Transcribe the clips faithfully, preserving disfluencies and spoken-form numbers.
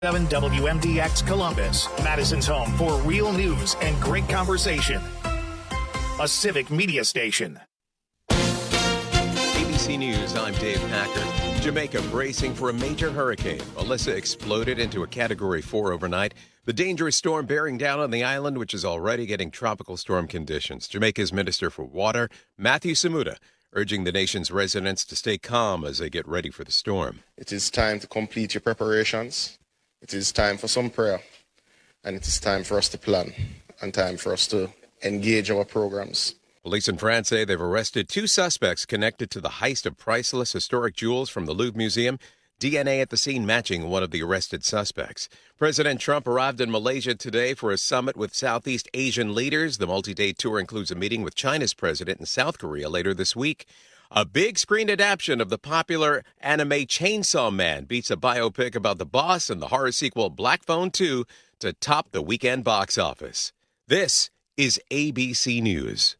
seven W M D X Columbus, Madison's home for real news and great conversation. A civic media station. A B C News, I'm Dave Packer. Jamaica bracing for a major hurricane. Melissa exploded into a Category four overnight. The dangerous storm bearing down on the island, which is already getting tropical storm conditions. Jamaica's Minister for Water, Matthew Samuda, urging the nation's residents to stay calm as they get ready for the storm. It is time to complete your preparations. It is time for some prayer. And it is time for us to plan and time for us to engage our programs. Police in France say they've arrested two suspects connected to the heist of priceless historic jewels from the Louvre Museum. D N A at the scene matching one of the arrested suspects. President Trump arrived in Malaysia today for a summit with Southeast Asian leaders. The multi-day tour includes a meeting with China's president in South Korea later this week. A big screen adaptation of the popular anime Chainsaw Man beats a biopic about the boss and the horror sequel Black Phone two to top the weekend box office. This is A B C News.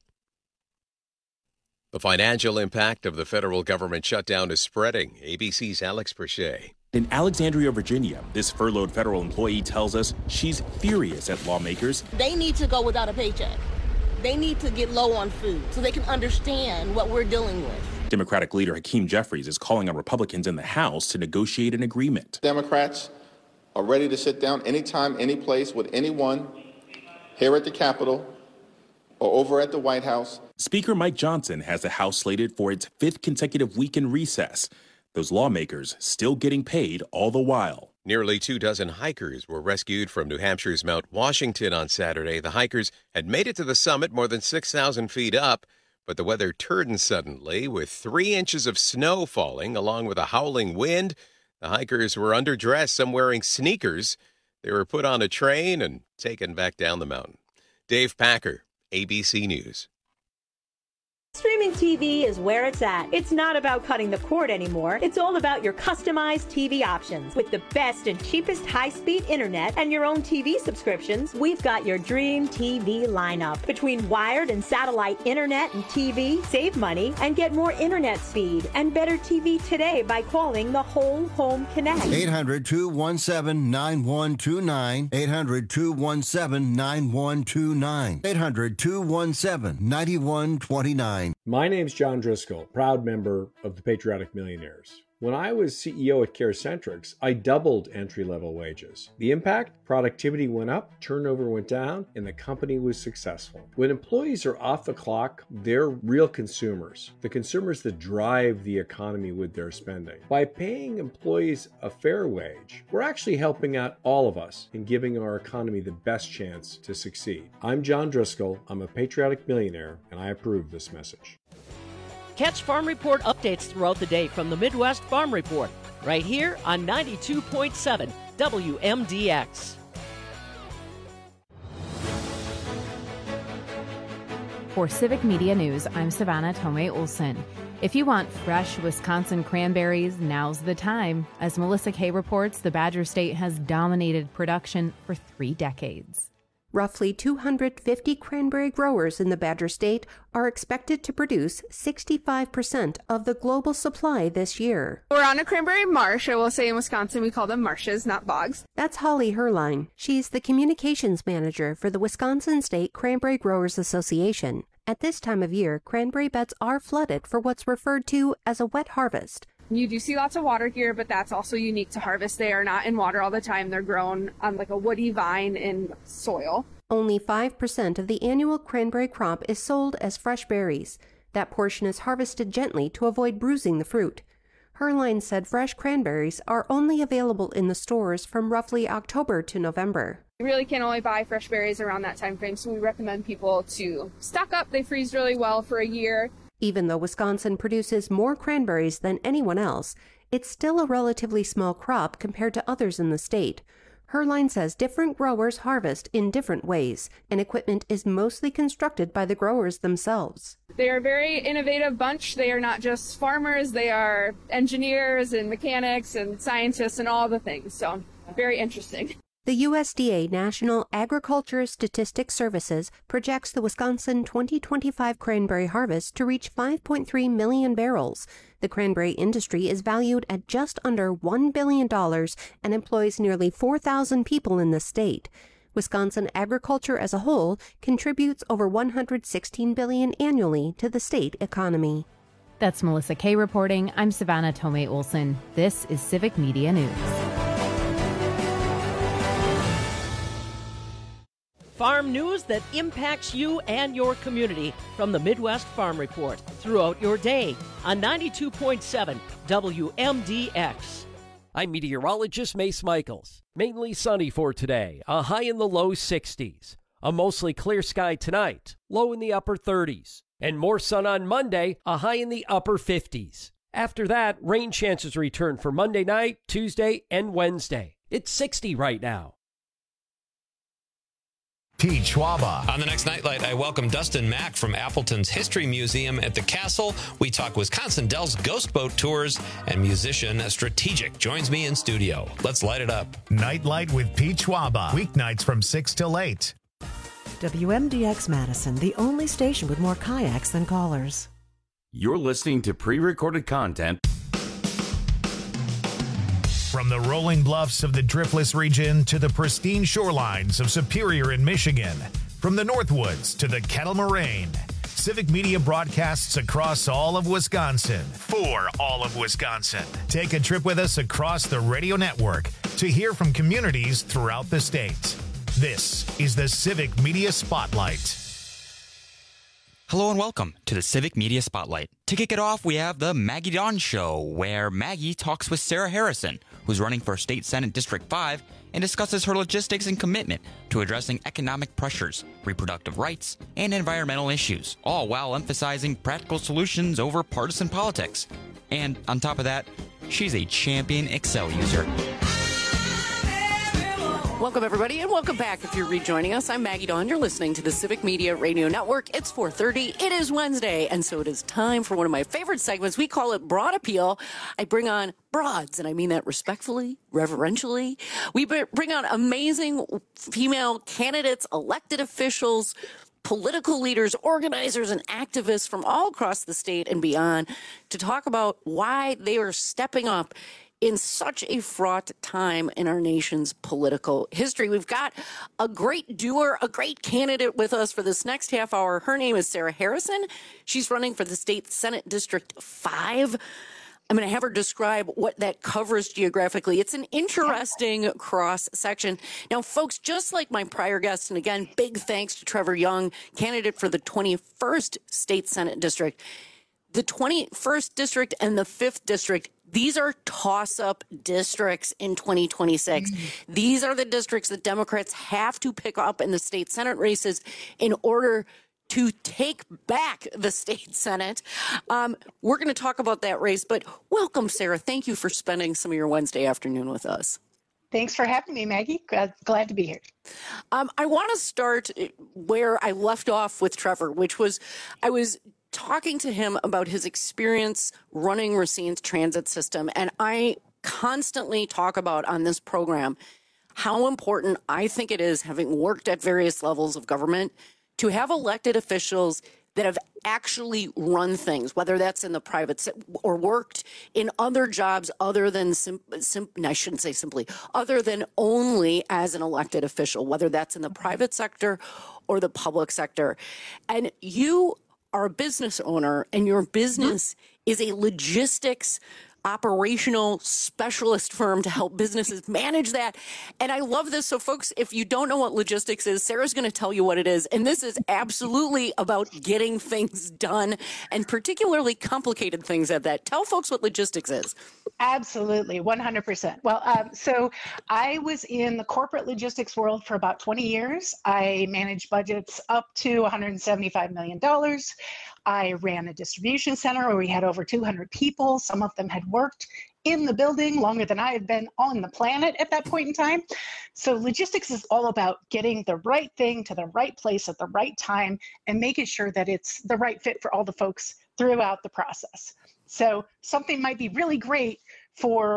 The financial impact of the federal government shutdown is spreading. A B C's Alex Perche. In Alexandria, Virginia, this furloughed federal employee tells us she's furious at lawmakers. They need to go without a paycheck. They need to get low on food so they can understand what we're dealing with. Democratic leader Hakeem Jeffries is calling on Republicans in the House to negotiate an agreement. Democrats are ready to sit down anytime, any place with anyone here at the Capitol or over at the White House. Speaker Mike Johnson has the House slated for its fifth consecutive week in recess. Those lawmakers still getting paid all the while. Nearly two dozen hikers were rescued from New Hampshire's Mount Washington on Saturday. The hikers had made it to the summit more than six thousand feet up, but the weather turned suddenly with three inches of snow falling along with a howling wind. The hikers were underdressed, some wearing sneakers. They were put on a train and taken back down the mountain. Dave Packer, A B C News. Streaming T V is where it's at. It's not about cutting the cord anymore. It's all about your customized T V options. With the best and cheapest high-speed internet and your own T V subscriptions, we've got your dream T V lineup. Between wired and satellite internet and T V, save money and get more internet speed and better T V today by calling the Whole Home Connect. eight hundred, two one seven, nine one two nine. eight hundred, two one seven, nine one two nine. eight hundred, two one seven, nine one two nine. My name's John Driscoll, proud member of the Patriotic Millionaires. When I was C E O at CareCentrix, I doubled entry-level wages. The impact? Productivity went up, turnover went down, and the company was successful. When employees are off the clock, they're real consumers, the consumers that drive the economy with their spending. By paying employees a fair wage, we're actually helping out all of us in giving our economy the best chance to succeed. I'm John Driscoll, I'm a Patriotic Millionaire, and I approve this message. Catch Farm Report updates throughout the day from the Midwest Farm Report, right here on ninety-two point seven W M D X. For Civic Media News, I'm Savannah Tomei Olson. If you want fresh Wisconsin cranberries, now's the time. As Melissa Kay reports, the Badger State has dominated production for three decades. Roughly two hundred fifty cranberry growers in the Badger State are expected to produce sixty-five percent of the global supply this year. We're on a cranberry marsh. I will say in Wisconsin we call them marshes, not bogs. That's Holly Herline. She's the communications manager for the Wisconsin State Cranberry Growers Association. At this time of year, cranberry beds are flooded for what's referred to as a wet harvest. You do see lots of water here, but that's also unique to harvest. They are not in water all the time. They're grown on like a woody vine in soil. Only five percent of the annual cranberry crop is sold as fresh berries. That portion is harvested gently to avoid bruising the fruit. Herline said fresh cranberries are only available in the stores from roughly October to November. You really can only buy fresh berries around that time frame, so we recommend people to stock up. They freeze really well for a year. Even though Wisconsin produces more cranberries than anyone else, it's still a relatively small crop compared to others in the state. Herline says different growers harvest in different ways, and equipment is mostly constructed by the growers themselves. They are a very innovative bunch. They are not just farmers, they are engineers and mechanics and scientists and all the things, so very interesting. The U S D A National Agriculture Statistics Services projects the Wisconsin twenty twenty-five cranberry harvest to reach five point three million barrels. The cranberry industry is valued at just under one billion dollars and employs nearly four thousand people in the state. Wisconsin agriculture as a whole contributes over one hundred sixteen billion dollars annually to the state economy. That's Melissa Kay reporting. I'm Savannah Tomei Olson. This is Civic Media News. Farm news that impacts you and your community from the Midwest Farm Report throughout your day on ninety-two point seven W M D X. I'm meteorologist Mace Michaels. Mainly sunny for today, a high in the low sixties. A mostly clear sky tonight, low in the upper thirties. And more sun on Monday, a high in the upper fifties. After that, rain chances return for Monday night, Tuesday, and Wednesday. It's sixty right now. Pete Schwaba. On the next Nightlight, I welcome Dustin Mack from Appleton's History Museum at the Castle. We talk Wisconsin Dells Ghost Boat Tours, and musician Strategic joins me in studio. Let's light it up. Nightlight with Pete Schwaba. Weeknights from six till eight. W M D X Madison, the only station with more kayaks than callers. You're listening to pre-recorded content. From the rolling bluffs of the Driftless region to the pristine shorelines of Superior in Michigan, from the Northwoods to the Kettle Moraine, Civic Media broadcasts across all of Wisconsin for all of Wisconsin. Take a trip with us across the radio network to hear from communities throughout the state. This is the Civic Media Spotlight. Hello and welcome to the Civic Media Spotlight. To kick it off, we have the Maggie Dawn Show, where Maggie talks with Sarah Harrison, who's running for State Senate District five, and discusses her logistics and commitment to addressing economic pressures, reproductive rights, and environmental issues, all while emphasizing practical solutions over partisan politics. And on top of that, she's a champion Excel user. Welcome, everybody, and welcome back if you're rejoining us. I'm Maggie Dawn. You're listening to the Civic Media Radio Network. It's four thirty. It is Wednesday, and so it is time for one of my favorite segments. We call it Broad Appeal. I bring on broads, and I mean that respectfully, reverentially. We bring on amazing female candidates, elected officials, political leaders, organizers, and activists from all across the state and beyond to talk about why they are stepping up in such a fraught time in our nation's political history. We've got a great doer, a great candidate with us for this next half hour. Her name is Sarah Harrison. She's running for the State Senate District five. I'm going to have her describe what that covers geographically. It's an interesting cross section. Now, folks, just like my prior guest, and again, big thanks to Trevor Young, candidate for the twenty-first State Senate District. The twenty-first District and the fifth District, these are toss-up districts in twenty twenty-six. Mm-hmm. These are the districts that Democrats have to pick up in the state Senate races in order to take back the state Senate. Um, we're going to talk about that race, but welcome, Sarah. Thank you for spending some of your Wednesday afternoon with us. Thanks for having me, Maggie. Glad, glad to be here. Um, I want to start where I left off with Trevor, which was I was talking to him about his experience running Racine's transit system. And I constantly talk about on this program how important I think it is, having worked at various levels of government, to have elected officials that have actually run things, whether that's in the private se- or worked in other jobs other than, sim- sim- I shouldn't say simply, other than only as an elected official, whether that's in the private sector or the public sector. And you are a business owner, and your business is a logistics operational specialist firm to help businesses manage that. And I love this. So folks, if you don't know what logistics is, Sarah's going to tell you what it is. And this is absolutely about getting things done, and particularly complicated things at that. Tell folks what logistics is. Absolutely, one hundred percent. Well, um, so I was in the corporate logistics world for about twenty years. I managed budgets up to one hundred seventy-five million dollars. I ran a distribution center where we had over two hundred people. Some of them had worked in the building longer than I had been on the planet at that point in time. So logistics is all about getting the right thing to the right place at the right time and making sure that it's the right fit for all the folks throughout the process. So something might be really great for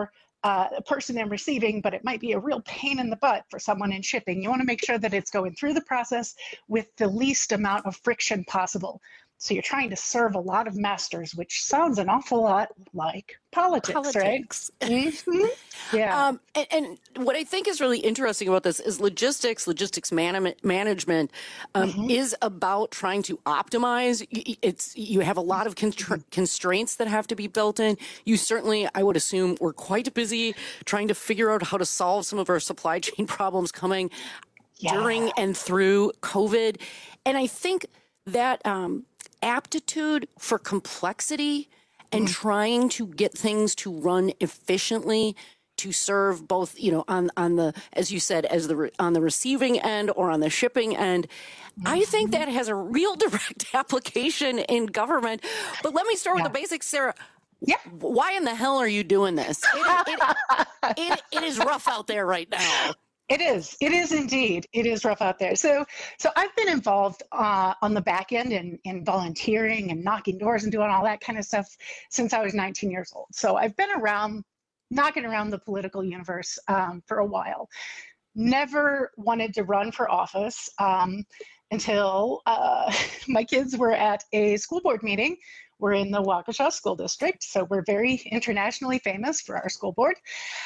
uh, person in receiving, but it might be a real pain in the butt for someone in shipping. You want to make sure that it's going through the process with the least amount of friction possible. So you're trying to serve a lot of masters, which sounds an awful lot like politics, Politics. right? Mm-hmm. Yeah. Um, and, and what I think is really interesting about this is logistics, logistics man- management um, mm-hmm. is about trying to optimize. It's you have a lot of constra- constraints that have to be built in. You certainly, I would assume, were quite busy trying to figure out how to solve some of our supply chain problems coming yeah. during and through COVID. And I think that um, aptitude for complexity and mm. trying to get things to run efficiently to serve both, you know, on, on the, as you said, as the, on the receiving end or on the shipping end. Mm-hmm. I think that has a real direct application in government. But let me start yeah. with the basics, Sarah. Yeah. Why in the hell are you doing this? It, it, it, it is rough out there right now. It is. It is indeed. It is rough out there. So, so I've been involved uh, on the back end in, in volunteering and knocking doors and doing all that kind of stuff since I was nineteen years old. So I've been around, knocking around the political universe um, for a while. Never wanted to run for office um, until uh, my kids were at a school board meeting. We're in the Waukesha School District, so we're very internationally famous for our school board.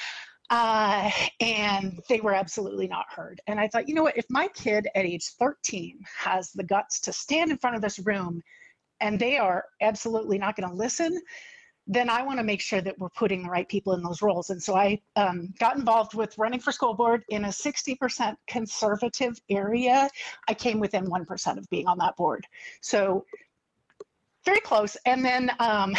Uh, and they were absolutely not heard. And I thought, you know what, if my kid at age thirteen has the guts to stand in front of this room and they are absolutely not going to listen, then I want to make sure that we're putting the right people in those roles. And so I um, got involved with running for school board in a sixty percent conservative area. I came within one percent of being on that board. So very close. And then um,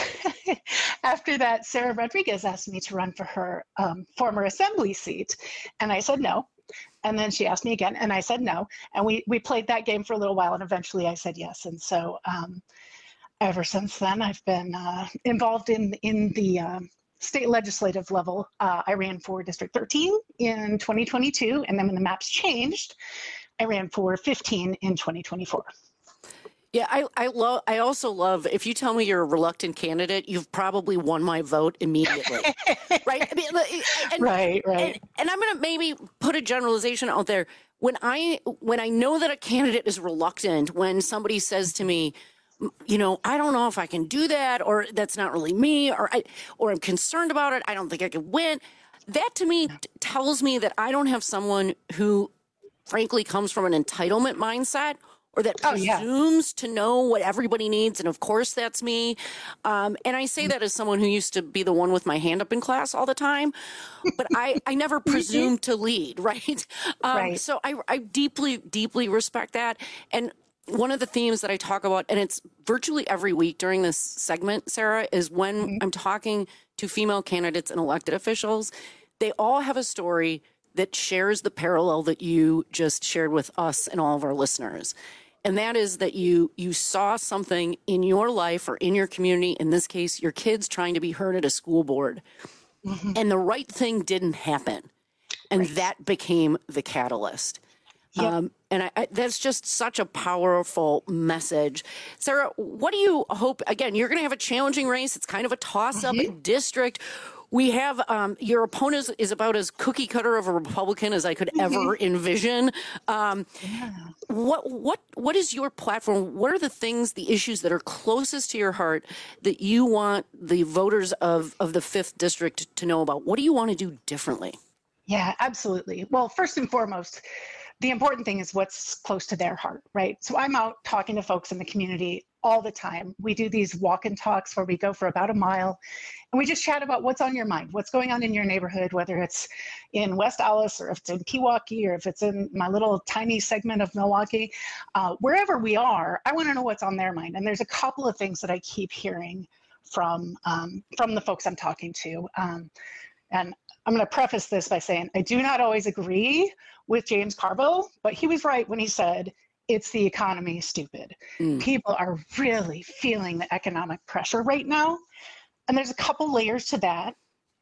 after that, Sarah Rodriguez asked me to run for her um, former assembly seat. And I said no. And then she asked me again, and I said no. And we, we played that game for a little while, and eventually I said yes. And so um, ever since then, I've been uh, involved in, in the uh, state legislative level. Uh, I ran for District thirteen in twenty twenty-two, and then when the maps changed, I ran for fifteen in twenty twenty-four. Yeah, I I love. I also love. If you tell me you're a reluctant candidate, you've probably won my vote immediately, right? I mean, and, right, right. And, and I'm going to maybe put a generalization out there. When I when I know that a candidate is reluctant, when somebody says to me, you know, I don't know if I can do that, or that's not really me, or I or I'm concerned about it. I don't think I can win. That to me t- tells me that I don't have someone who, frankly, comes from an entitlement mindset, or that oh, yeah. presumes to know what everybody needs. And of course, that's me. Um, and I say that as someone who used to be the one with my hand up in class all the time. But I, I never presumed to lead, right? Um, right. So I, I deeply, deeply respect that. And one of the themes that I talk about, and it's virtually every week during this segment, Sarah, is when mm-hmm. I'm talking to female candidates and elected officials, they all have a story that shares the parallel that you just shared with us and all of our listeners. And that is that you you saw something in your life or in your community, in this case, your kids trying to be heard at a school board, mm-hmm. and the right thing didn't happen. And right. that became the catalyst. Yep. Um, and I, I, that's just such a powerful message. Sarah, what do you hope? Again, you're going to have a challenging race. It's kind of a toss-up mm-hmm. district. We have um, your opponent is about as cookie cutter of a Republican as I could ever envision. Um, yeah. What what what is your platform? What are the things, the issues that are closest to your heart that you want the voters of, of the fifth district to know about? What do you want to do differently? Yeah, absolutely. Well, first and foremost, the important thing is what's close to their heart, right? So I'm out talking to folks in the community all the time. We do these walk and talks where we go for about a mile and we just chat about what's on your mind, what's going on in your neighborhood, whether it's in West Allis or if it's in Pewaukee or if it's in my little tiny segment of Milwaukee. Uh, wherever we are, I want to know what's on their mind. And there's a couple of things that I keep hearing from, um, from the folks I'm talking to. Um, and I'm going to preface this by saying I do not always agree with James Carville, but he was right when he said, it's the economy, stupid. Mm. People are really feeling the economic pressure right now. And there's a couple layers to that.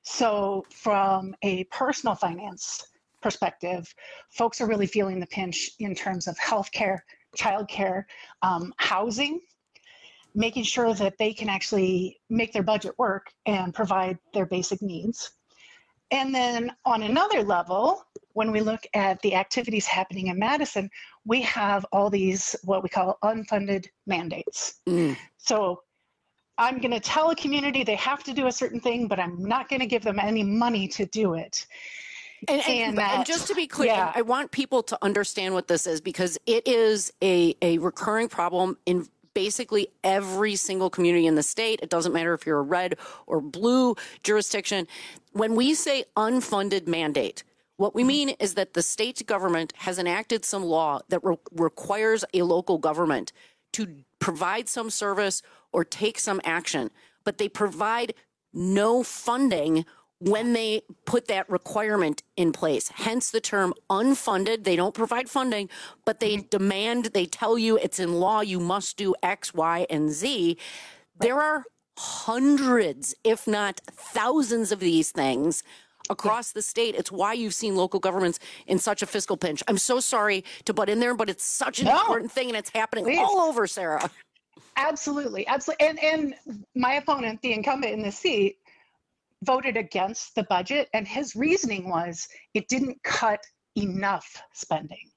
So from a personal finance perspective, folks are really feeling the pinch in terms of healthcare, childcare, um, housing, making sure that they can actually make their budget work and provide their basic needs. And then on another level, when we look at the activities happening in Madison, we have all these what we call unfunded mandates. Mm. So I'm going to tell a community they have to do a certain thing, but I'm not going to give them any money to do it. And, and, And and that- just to be clear, yeah. I want people to understand what this is, because it is a, a recurring problem in basically every single community in the state. It doesn't matter if you're a red or blue jurisdiction. When we say unfunded mandate, what we mean is that the state government has enacted some law that re- requires a local government to provide some service or take some action, but they provide no funding when they put that requirement in place. Hence the term unfunded. They don't provide funding, but they demand, they tell you it's in law, you must do X, Y, and Z. There are hundreds, if not thousands of these things across the state. It's why you've seen local governments in such a fiscal pinch. I'm so sorry to butt in there, but it's such an No. important thing, and it's happening Please. all over, Sarah. Absolutely, absolutely. And and my opponent, the incumbent in the seat, voted against the budget, and his reasoning was it didn't cut enough spending.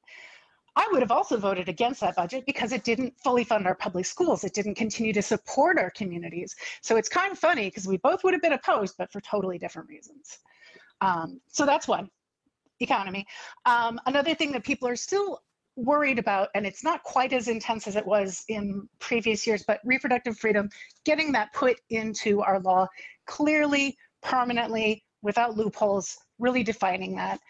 I would have also voted against that budget because it didn't fully fund our public schools. It didn't continue to support our communities. So it's kind of funny because we both would have been opposed, but for totally different reasons. Um, so that's one, economy. Um, another thing that people are still worried about, and it's not quite as intense as it was in previous years, but reproductive freedom, getting that put into our law clearly, permanently, without loopholes, really defining that.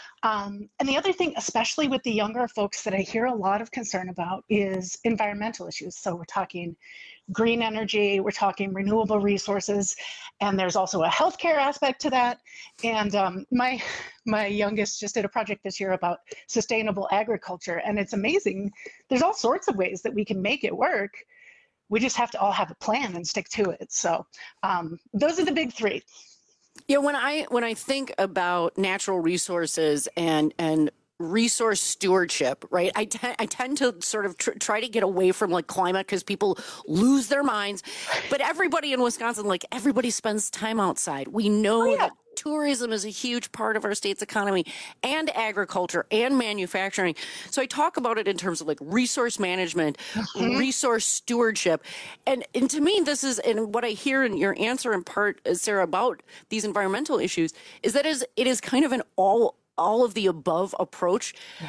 Um, and the other thing, especially with the younger folks that I hear a lot of concern about, is environmental issues. So we're talking green energy, we're talking renewable resources, and there's also a healthcare aspect to that. And um, my my youngest just did a project this year about sustainable agriculture, and it's amazing. There's all sorts of ways that we can make it work. We just have to all have a plan and stick to it. So um, those are the big three. Yeah, when I when I think about natural resources and and resource stewardship, right? I, te- I tend to sort of tr- try to get away from like climate because people lose their minds. But everybody in Wisconsin, like everybody spends time outside. We know Oh, yeah. that tourism is a huge part of our state's economy, and agriculture and manufacturing. So I talk about it in terms of like resource management, Mhm. resource stewardship. And, and to me, this is, and what I hear in your answer in part, uh, Sarah, about these environmental issues is that is it is kind of an all all of the above approach.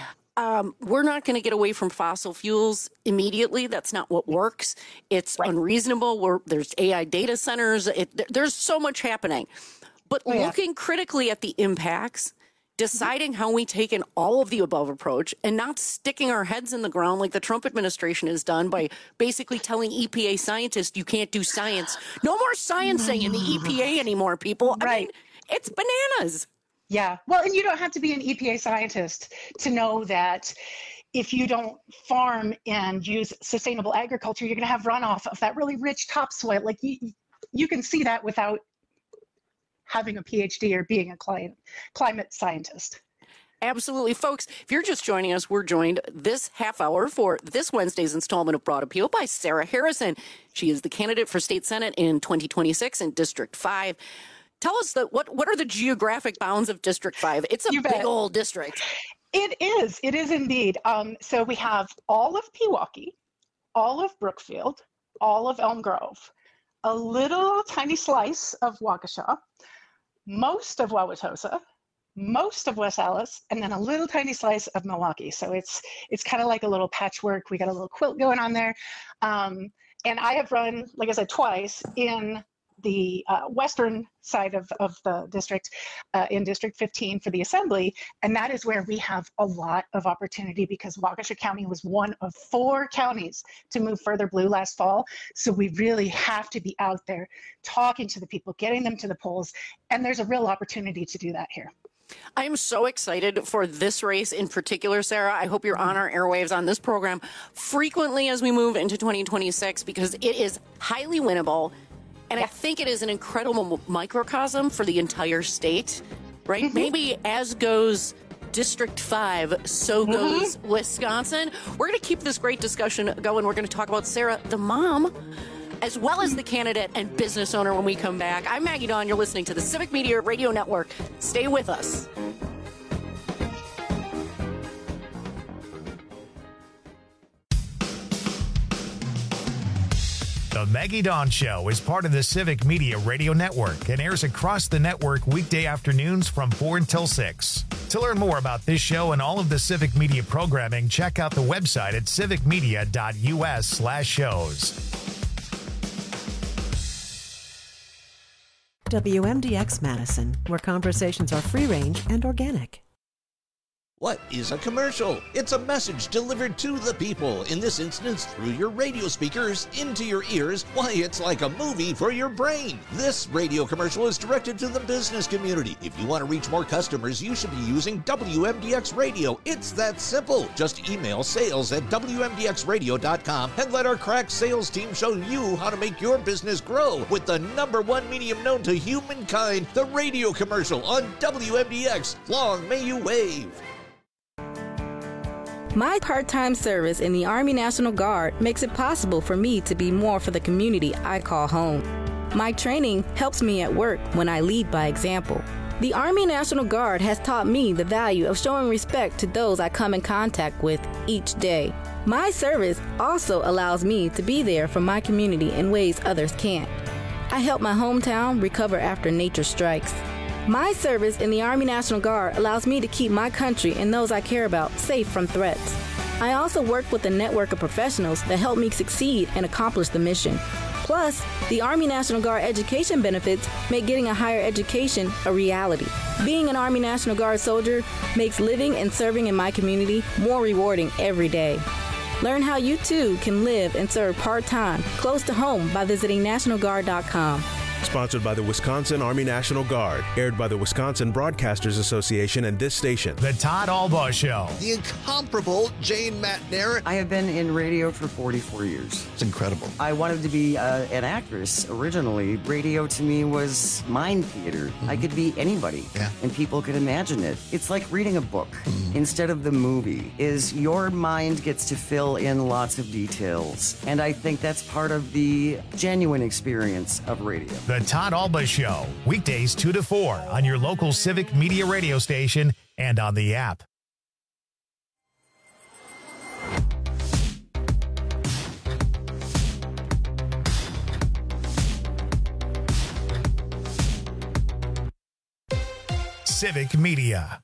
Um, we're not going to get away from fossil fuels immediately. That's not what works. It's unreasonable. We're, there's A I data centers. It, there- there's so much happening. But Oh, yeah. looking critically at the impacts, deciding how we take an all of the above approach, and not sticking our heads in the ground like the Trump administration has done by basically telling E P A scientists you can't do science. No more sciencing in the E P A anymore, people. I mean, it's bananas. Yeah, well, and you don't have to be an E P A scientist to know that if you don't farm and use sustainable agriculture, you're going to have runoff of that really rich topsoil. Like you, you can see that without having a P H D or being a climate climate scientist. Absolutely. Folks, if you're just joining us, we're joined this half hour for this Wednesday's installment of Broad Appeal by Sarah Harrison. She is the candidate for state senate in twenty twenty-six in District five. Tell us that what, what are the geographic bounds of District five? It's a You big bet. old district. It is. It is indeed. Um, so we have all of Pewaukee, all of Brookfield, all of Elm Grove, a little tiny slice of Waukesha, most of Wauwatosa, most of West Allis, and then a little tiny slice of Milwaukee. So it's it's kind of like a little patchwork. We got a little quilt going on there. Um, and I have run, like I said, twice in the uh, western side of, of the district, uh, in District fifteen for the Assembly, and that is where we have a lot of opportunity because Waukesha County was one of four counties to move further blue last fall. So we really have to be out there talking to the people, getting them to the polls, and there's a real opportunity to do that here. I am so excited for this race in particular, Sarah. I hope you're on our airwaves on this program frequently as we move into twenty twenty-six because it is highly winnable. And I think it is an incredible microcosm for the entire state, right? Mm-hmm. Maybe as goes District five, so goes mm-hmm. Wisconsin. We're going to keep this great discussion going. We're going to talk about Sarah, the mom as well as the candidate and business owner when we come back. I'm Maggie Dawn. You're listening to the Civic Media Radio Network. Stay with us. The Maggie Dawn Show is part of the Civic Media Radio Network and airs across the network weekday afternoons from four until six. To learn more about this show and all of the Civic Media programming, check out the website at civicmedia.us slash shows. W M D X Madison, where conversations are free range and organic. What is a commercial? It's a message delivered to the people, in this instance through your radio speakers, into your ears. Why, it's like a movie for your brain. This radio commercial is directed to the business community. If you want to reach more customers, you should be using W M D X Radio. It's that simple. Just email sales at W M D X radio dot com and let our crack sales team show you how to make your business grow with the number one medium known to humankind, the radio commercial on W M D X. Long may you wave. My part-time service in the Army National Guard makes it possible for me to be more for the community I call home. My training helps me at work when I lead by example. The Army National Guard has taught me the value of showing respect to those I come in contact with each day. My service also allows me to be there for my community in ways others can't. I help my hometown recover after nature strikes. My service in the Army National Guard allows me to keep my country and those I care about safe from threats. I also work with a network of professionals that help me succeed and accomplish the mission. Plus, the Army National Guard education benefits make getting a higher education a reality. Being an Army National Guard soldier makes living and serving in my community more rewarding every day. Learn how you too can live and serve part-time close to home by visiting national guard dot com. Sponsored by the Wisconsin Army National Guard. Aired by the Wisconsin Broadcasters Association and this station. The Todd Albaugh Show. The incomparable Jane Matnair. I have been in radio for forty-four years. It's incredible. I wanted to be uh, an actress originally. Radio to me was mind theater. Mm-hmm. I could be anybody. Yeah. And people could imagine it. It's like reading a book mm-hmm. instead of the movie. Is your mind gets to fill in lots of details. And I think that's part of the genuine experience of radio. The Todd Albaugh Show, weekdays two to four on your local Civic Media radio station and on the app. Civic Media.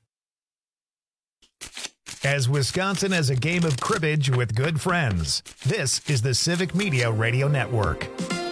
As Wisconsin has a game of cribbage with good friends, this is the Civic Media Radio Network.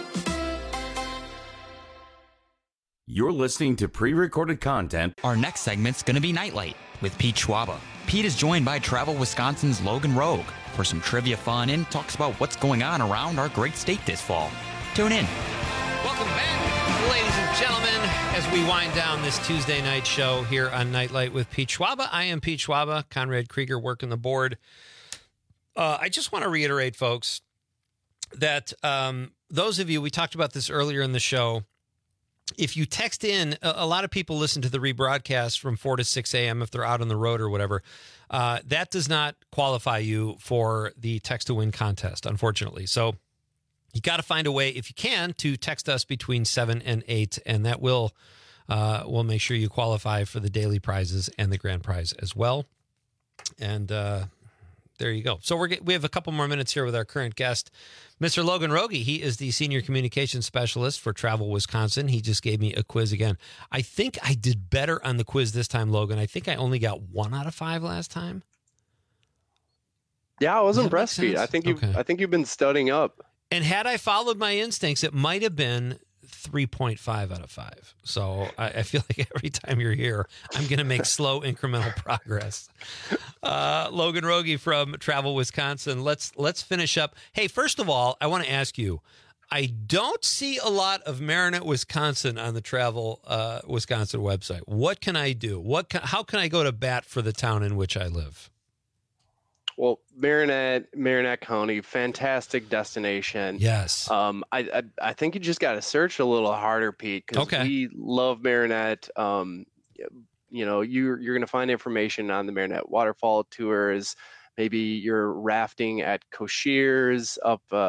You're listening to pre-recorded content. Our next segment's going to be Nightlight with Pete Schwaba. Pete is joined by Travel Wisconsin's Logan Rogue for some trivia fun and talks about what's going on around our great state this fall. Tune in. Welcome back, ladies and gentlemen, as we wind down this Tuesday night show here on Nightlight with Pete Schwaba. I am Pete Schwaba, Conrad Krieger working the board. Uh, I just want to reiterate, folks, that um, those of you, we talked about this earlier in the show, if you text in, a, a lot of people listen to the rebroadcast from four to six a.m. if they're out on the road or whatever. Uh, that does not qualify you for the text to win contest, unfortunately. So you got to find a way, if you can, to text us between seven and eight, and that will uh, will make sure you qualify for the daily prizes and the grand prize as well. And uh, there you go. So we're we have a couple more minutes here with our current guest, Mister Logan Rogie. He is the Senior Communications Specialist for Travel Wisconsin. He just gave me a quiz again. I think I did better on the quiz this time, Logan. I think I only got one out of five last time. Yeah, I was impressed, Pete. I think you've, okay. I think you've been studying up. And had I followed my instincts, it might have been three point five out of five. So I, I feel like every time you're here, I'm going to make slow incremental progress. Uh, Logan Rogie from Travel Wisconsin. Let's let's finish up. Hey, first of all, I want to ask you, I don't see a lot of Marinette, Wisconsin on the Travel uh, Wisconsin website. What can I do? What can, how can I go to bat for the town in which I live? Well, Marinette, Marinette County, fantastic destination. Yes. Um, I, I I think you just got to search a little harder, Pete, because okay. we love Marinette. Um, you know, you're you're going to find information on the Marinette waterfall tours. Maybe you're rafting at Cocchiers up uh,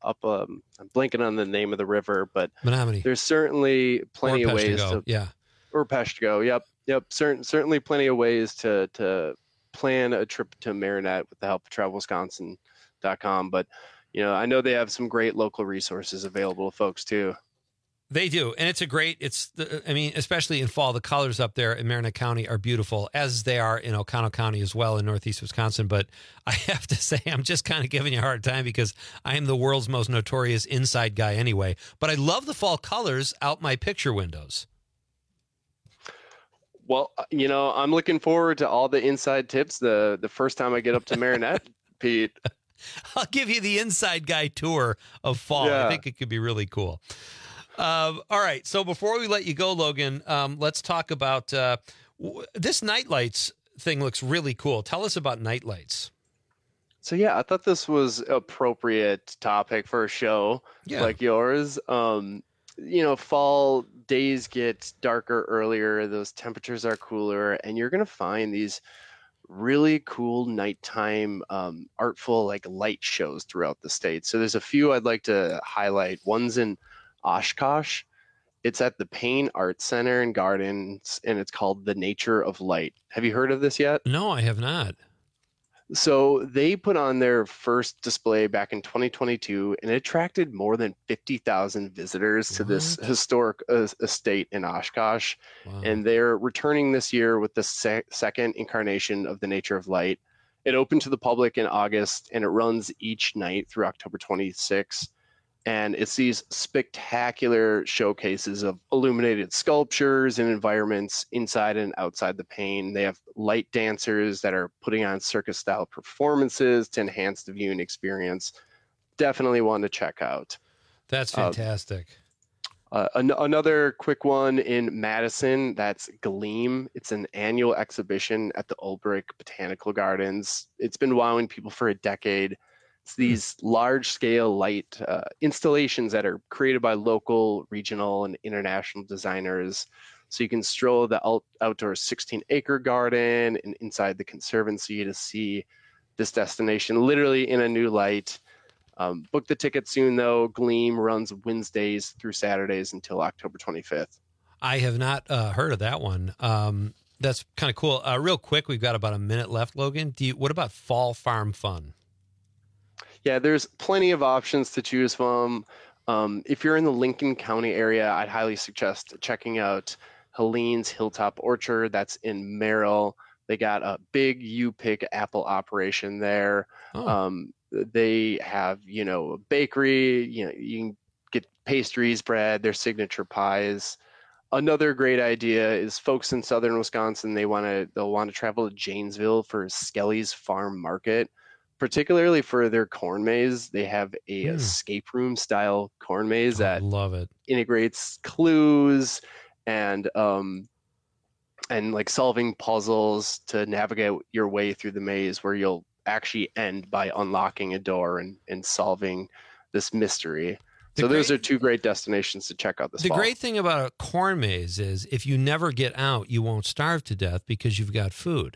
up. Um, I'm blanking on the name of the river, but Menominee. There's certainly plenty Or of ways Peshtigo, to yeah. or Peshtigo. Yep, yep. Certain certainly plenty of ways to to plan a trip to Marinette with the help of travel wisconsin dot com. But you know, I know they have some great local resources available to folks too. They do, and it's a great. It's the, I mean, especially in fall, the colors up there in Marinette County are beautiful, as they are in Oconto County as well in northeast Wisconsin. But I have to say, I'm just kind of giving you a hard time because I am the world's most notorious inside guy anyway. But I love the fall colors out my picture windows. Well, you know, I'm looking forward to all the inside tips the the first time I get up to Marinette, Pete. I'll give you the inside guy tour of fall. Yeah. I think it could be really cool. Um, all right. So before we let you go, Logan, um, let's talk about uh, w- this nightlights thing. Looks really cool. Tell us about nightlights. So yeah, I thought this was appropriate topic for a show Yeah. like yours. Um, you know, fall days get darker earlier. Those temperatures are cooler, and you're gonna find these really cool nighttime um, artful like light shows throughout the state. So there's a few I'd like to highlight. One's in Oshkosh. It's at the Payne Art Center and Gardens, and it's called The Nature of Light. Have you heard of this yet? No, I have not. So they put on their first display back in twenty twenty-two, and it attracted more than fifty thousand visitors to this historic uh, estate in Oshkosh. Wow. And they're returning this year with the se- second incarnation of The Nature of Light. It opened to the public in August, and it runs each night through October twenty-sixth. And it's these spectacular showcases of illuminated sculptures and environments inside and outside the Payne. They have light dancers that are putting on circus-style performances to enhance the viewing experience. Definitely one to check out. That's fantastic. Uh, uh, an- another quick one in Madison, that's Gleam. It's an annual exhibition at the Ulbrich Botanical Gardens. It's been wowing people for a decade. It's these large-scale light uh, installations that are created by local, regional, and international designers. So you can stroll the out- outdoor sixteen-acre garden and inside the conservancy to see this destination literally in a new light. Um, book the ticket soon, though. Gleam runs Wednesdays through Saturdays until October twenty-fifth. I have not uh, heard of that one. Um, that's kind of cool. Uh, real quick, we've got about a minute left, Logan. Do you, what about Fall Farm Fun? Yeah, there's plenty of options to choose from. Um, if you're in the Lincoln County area, I'd highly suggest checking out Helene's Hilltop Orchard. That's in Merrill. They got a big U-Pick apple operation there. Oh. Um, they have, you know, a bakery. You know, you can get pastries, bread, their signature pies. Another great idea is folks in southern Wisconsin. They want to they'll want to travel to Janesville for Skelly's Farm Market. Particularly for their corn maze, they have a Mm. escape room style corn maze that love it. integrates clues and um and like solving puzzles to navigate your way through the maze, where you'll actually end by unlocking a door and, and solving this mystery. The so those great- are two great destinations to check out this The fall. great thing about a corn maze is if you never get out, you won't starve to death because you've got food.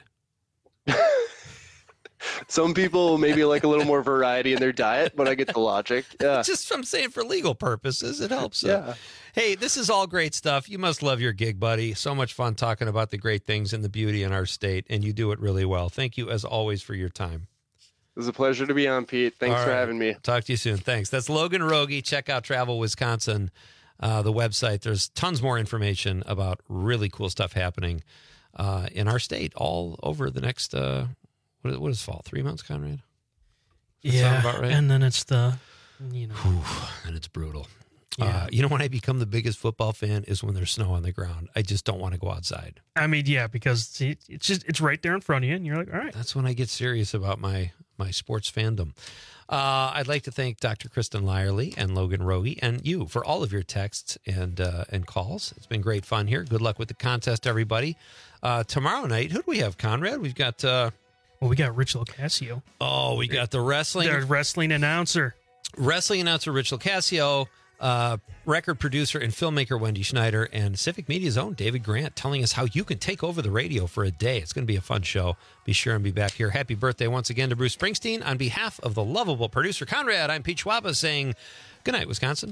Some people maybe like a little more variety in their diet, but I get the logic. Yeah. Just I'm saying for legal purposes, it helps. Yeah. Hey, this is all great stuff. You must love your gig, buddy. So much fun talking about the great things and the beauty in our state, and you do it really well. Thank you, as always, for your time. It was a pleasure to be on, Pete. Thanks All for right. having me. Talk to you soon. Thanks. That's Logan Rogie. Check out Travel Wisconsin, uh, the website. There's tons more information about really cool stuff happening uh, in our state all over the next, uh, what, is, what is fall? Three months, Conrad? Does that sound Yeah, about right? and then it's the, you know. Whew, and it's brutal. Yeah. Uh, you know, when I become the biggest football fan is when there's snow on the ground. I just don't want to go outside. I mean, yeah, because see, it's just it's right there in front of you, and you're like, all right. That's when I get serious about my my sports fandom. Uh, I'd like to thank Doctor Kristen Lyerly and Logan Rogie and you for all of your texts and uh, and calls. It's been great fun here. Good luck with the contest, everybody. Uh, tomorrow night, who do we have, Conrad? We've got... Uh, well, we got Rich Locascio. Oh, we got the wrestling... The wrestling announcer. Wrestling announcer Rich Locascio. uh, record producer and filmmaker Wendy Schneider, and Civic Media's own David Grant telling us how you can take over the radio for a day. It's going to be a fun show. Be sure and be back here. Happy birthday once again to Bruce Springsteen. On behalf of the lovable producer Conrad, I'm Pete Schwaba saying good night, Wisconsin.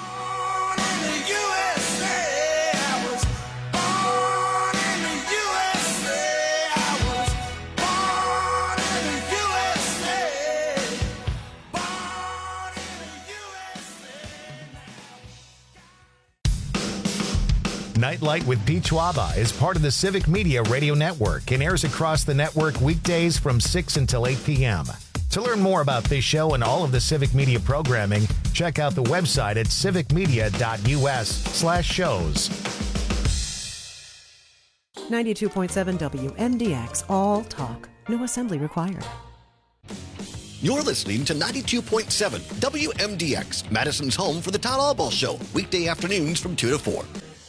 Nightlight with Pete Schwaba is part of the Civic Media Radio Network and airs across the network weekdays from six until eight p.m. To learn more about this show and all of the Civic Media programming, check out the website at civicmedia.us slash shows. ninety-two point seven W M D X, all talk, no assembly required. You're listening to ninety-two point seven W M D X, Madison's home for the Town Hall Ball Show, weekday afternoons from two to four.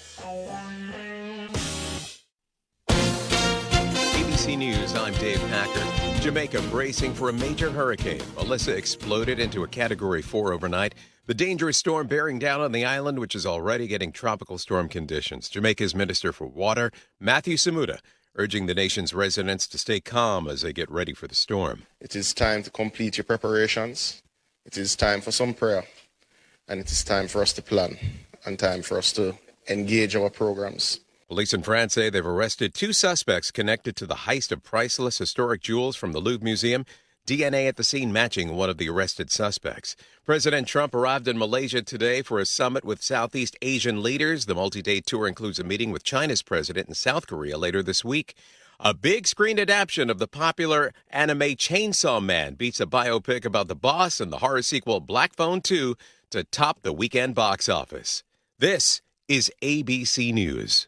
A B C News, I'm Dave Packard. Jamaica bracing for a major hurricane. Melissa exploded into a Category four overnight. The dangerous storm bearing down on the island, which is already getting tropical storm conditions. Jamaica's Minister for Water, Matthew Samuda, urging the nation's residents to stay calm as they get ready for the storm. It is time to complete your preparations. It is time for some prayer. And it is time for us to plan and time for us to engage our programs. Police in France say they've arrested two suspects connected to the heist of priceless historic jewels from the Louvre Museum. D N A at the scene matching one of the arrested suspects. President Trump arrived in Malaysia today for a summit with Southeast Asian leaders. The multi-day tour includes a meeting with China's president in South Korea later this week. A big screen adaptation of the popular anime Chainsaw Man beats a biopic about the boss and the horror sequel Black Phone two to top the weekend box office. This is A B C News.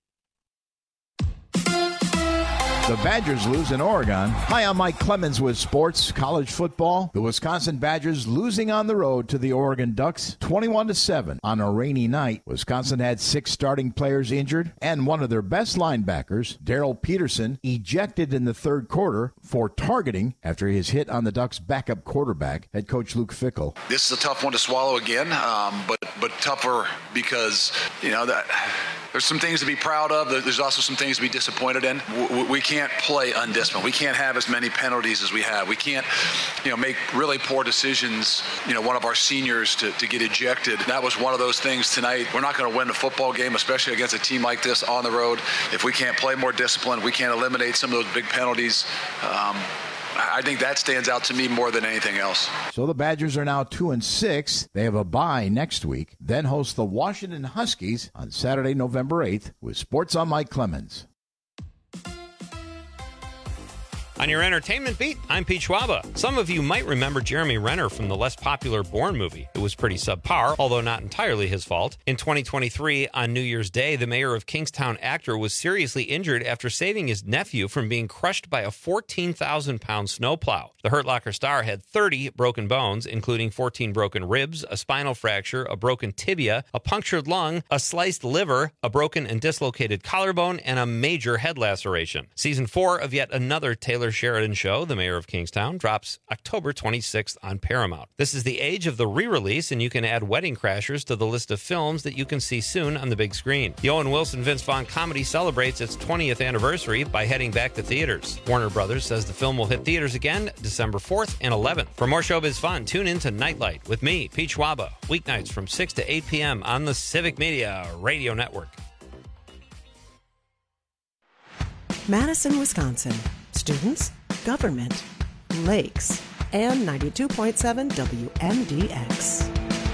The Badgers lose in Oregon. Hi, I'm Mike Clemens with sports, college football. The Wisconsin Badgers losing on the road to the Oregon Ducks twenty-one to seven on a rainy night. Wisconsin had six starting players injured and one of their best linebackers, Darrell Peterson, ejected in the third quarter for targeting after his hit on the Ducks' backup quarterback, head coach Luke Fickell. This is a tough one to swallow again, um, but but tougher because, you know, that there's some things to be proud of. There's also some things to be disappointed in. We can't play undisciplined. We can't have as many penalties as we have. We can't, you know, make really poor decisions. You know, one of our seniors to, to get ejected. That was one of those things tonight. We're not going to win a football game, especially against a team like this on the road, if we can't play more disciplined, we can't eliminate some of those big penalties. Um, I think that stands out to me more than anything else. So the Badgers are now two and six. They have a bye next week, then host the Washington Huskies on Saturday, November eighth, with Sports on Mike Clemens. On your entertainment beat, I'm Pete Schwaba. Some of you might remember Jeremy Renner from the less popular Bourne movie. It was pretty subpar, although not entirely his fault. In twenty twenty-three, on New Year's Day, the mayor of Kingstown actor was seriously injured after saving his nephew from being crushed by a fourteen thousand pound snowplow. The Hurt Locker star had thirty broken bones, including fourteen broken ribs, a spinal fracture, a broken tibia, a punctured lung, a sliced liver, a broken and dislocated collarbone, and a major head laceration. Season four of yet another Taylor Sheridan show, The Mayor of Kingstown, drops October twenty-sixth on Paramount. This is the age of the re-release, and you can add Wedding Crashers to the list of films that you can see soon on the big screen. The Owen Wilson Vince Vaughn comedy celebrates its twentieth anniversary by heading back to theaters. Warner Brothers says the film will hit theaters again December fourth and eleventh. For more showbiz fun, tune in to Nightlight with me, Pete Schwaba, weeknights from six to eight p.m. on the Civic Media Radio Network. Madison, Wisconsin. Students, government, lakes, and ninety-two point seven W M D X.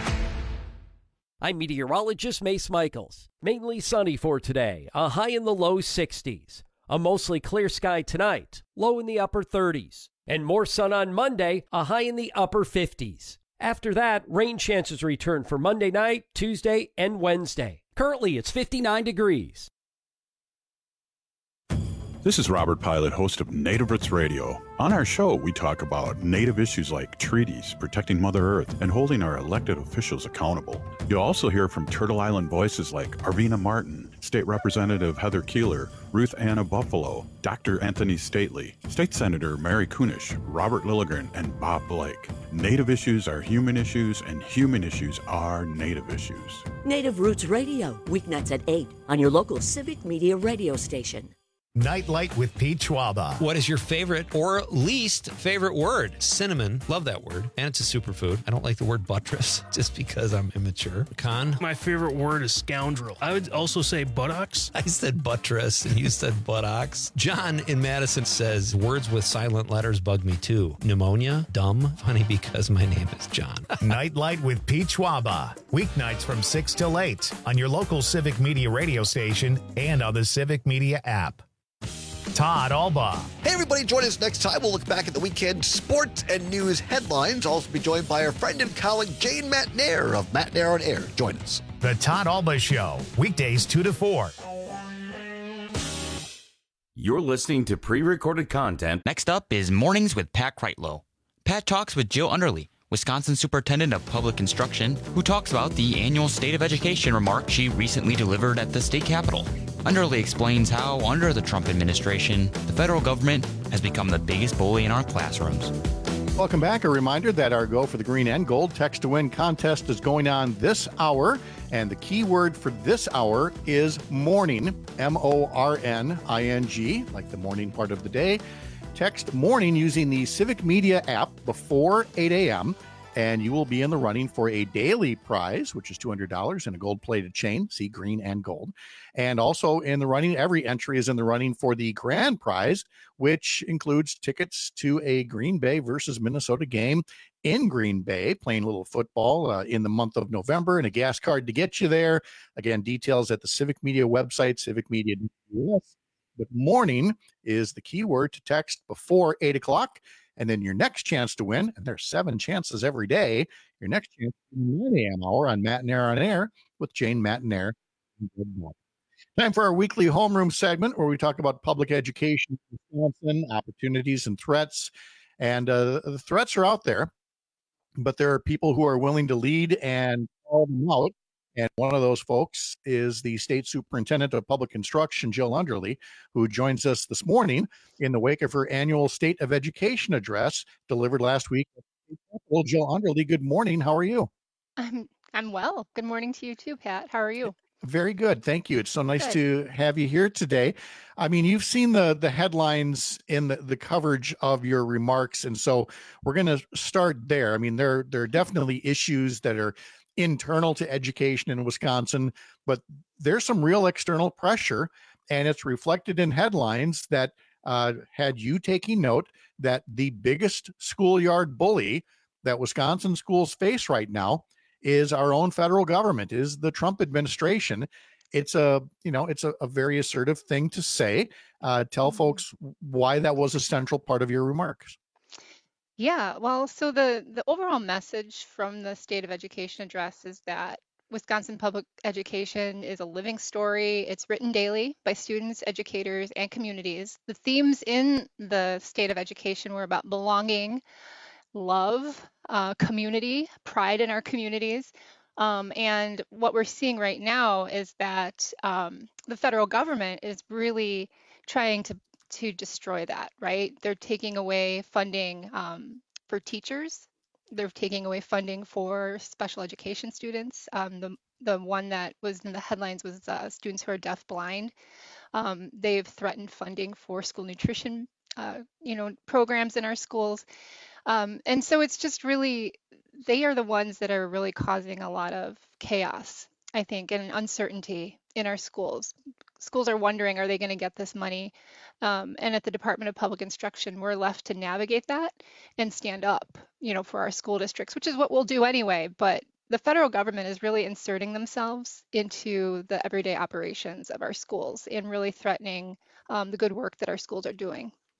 I'm meteorologist Mace Michaels. Mainly sunny for today, a high in the low sixties. A mostly clear sky tonight, low in the upper thirties. And more sun on Monday, a high in the upper fifties. After that, rain chances return for Monday night, Tuesday, and Wednesday. Currently, it's fifty-nine degrees. This is Robert Pilot, host of Native Roots Radio. On our show, we talk about Native issues like treaties, protecting Mother Earth, and holding our elected officials accountable. You'll also hear from Turtle Island voices like Arvina Martin, State Representative Heather Keeler, Ruth Anna Buffalo, Doctor Anthony Stately, State Senator Mary Kunish, Robert Lilligren, and Bob Blake. Native issues are human issues, and human issues are Native issues. Native Roots Radio, weeknights at eight on your local Civic Media radio station. Nightlight with Pete Schwaba. What is your favorite or least favorite word? Cinnamon. Love that word. And it's a superfood. I don't like the word buttress just because I'm immature. Con? My favorite word is scoundrel. I would also say buttocks. I said buttress and you said buttocks. John in Madison says, words with silent letters bug me too. Pneumonia? Dumb? Funny because my name is John. Nightlight with Pete Schwaba. Weeknights from six till eight on your local Civic Media radio station and on the Civic Media app. Todd Alba. Hey, everybody, join us next time. We'll look back at the weekend sports and news headlines. Also be joined by our friend and colleague, Jane Matnair of Matnair on Air. Join us. The Todd Alba Show, weekdays two to four. You're listening to pre-recorded content. Next up is Mornings with Pat Kreitlow. Pat talks with Jill Underly, Wisconsin Superintendent of Public Instruction, who talks about the annual State of Education remark she recently delivered at the state capitol. Underly explains how, under the Trump administration, the federal government has become the biggest bully in our classrooms. Welcome back. A reminder that our Go for the Green and Gold Text to Win contest is going on this hour. And the key word for this hour is morning, M O R N I N G, like the morning part of the day. Text morning using the Civic Media app before eight a.m. and you will be in the running for a daily prize, which is two hundred dollars and a gold-plated chain, see green and gold. And also in the running, every entry is in the running for the grand prize, which includes tickets to a Green Bay versus Minnesota game in Green Bay, playing a little football uh, in the month of November, and a gas card to get you there. Again, details at the Civic Media website, civic media dot U S. But morning is the key word to text before eight o'clock. And then your next chance to win, and there's seven chances every day, your next chance in the nine a.m. hour on Matnair on Air with Jane Matnair. Time for our weekly homeroom segment where we talk about public education in Wisconsin, opportunities and threats. And uh, the threats are out there, but there are people who are willing to lead and call them out. And one of those folks is the State Superintendent of Public Instruction, Jill Underly, who joins us this morning in the wake of her annual State of Education address delivered last week. Well, Jill Underly, good morning. How are you? I'm I'm well. Good morning to you too, Pat. How are you? Very good. Thank you. It's so nice Good. to have you here today. I mean, you've seen the the headlines in the, the coverage of your remarks. And so we're going to start there. I mean, there, there are definitely issues that are internal to education in Wisconsin, but there's some real external pressure, and it's reflected in headlines that uh, had you taking note that the biggest schoolyard bully that Wisconsin schools face right now is our own federal government, is the Trump administration. It's a, you know, it's a, a very assertive thing to say. Uh, tell folks why that was a central part of your remarks. Yeah, well, so the the overall message from the State of Education address is that Wisconsin public education is a living story. It's written daily by students, educators, and communities. The themes in the State of Education were about belonging, love, uh, community, pride in our communities. Um, and what we're seeing right now is that um, the federal government is really trying to to destroy that, right? They're taking away funding um, for teachers. They're taking away funding for special education students. Um, the the one that was in the headlines was uh, students who are deaf-blind. Um, they've threatened funding for school nutrition, uh, you know, programs in our schools. Um, and so it's just really, they are the ones that are really causing a lot of chaos, I think, and uncertainty in our schools. Schools are wondering, are they going to get this money? Um, and at the Department of Public Instruction, we're left to navigate that and stand up, you know, for our school districts, which is what we'll do anyway. But the federal government is really inserting themselves into the everyday operations of our schools and really threatening um, the good work that our schools are doing.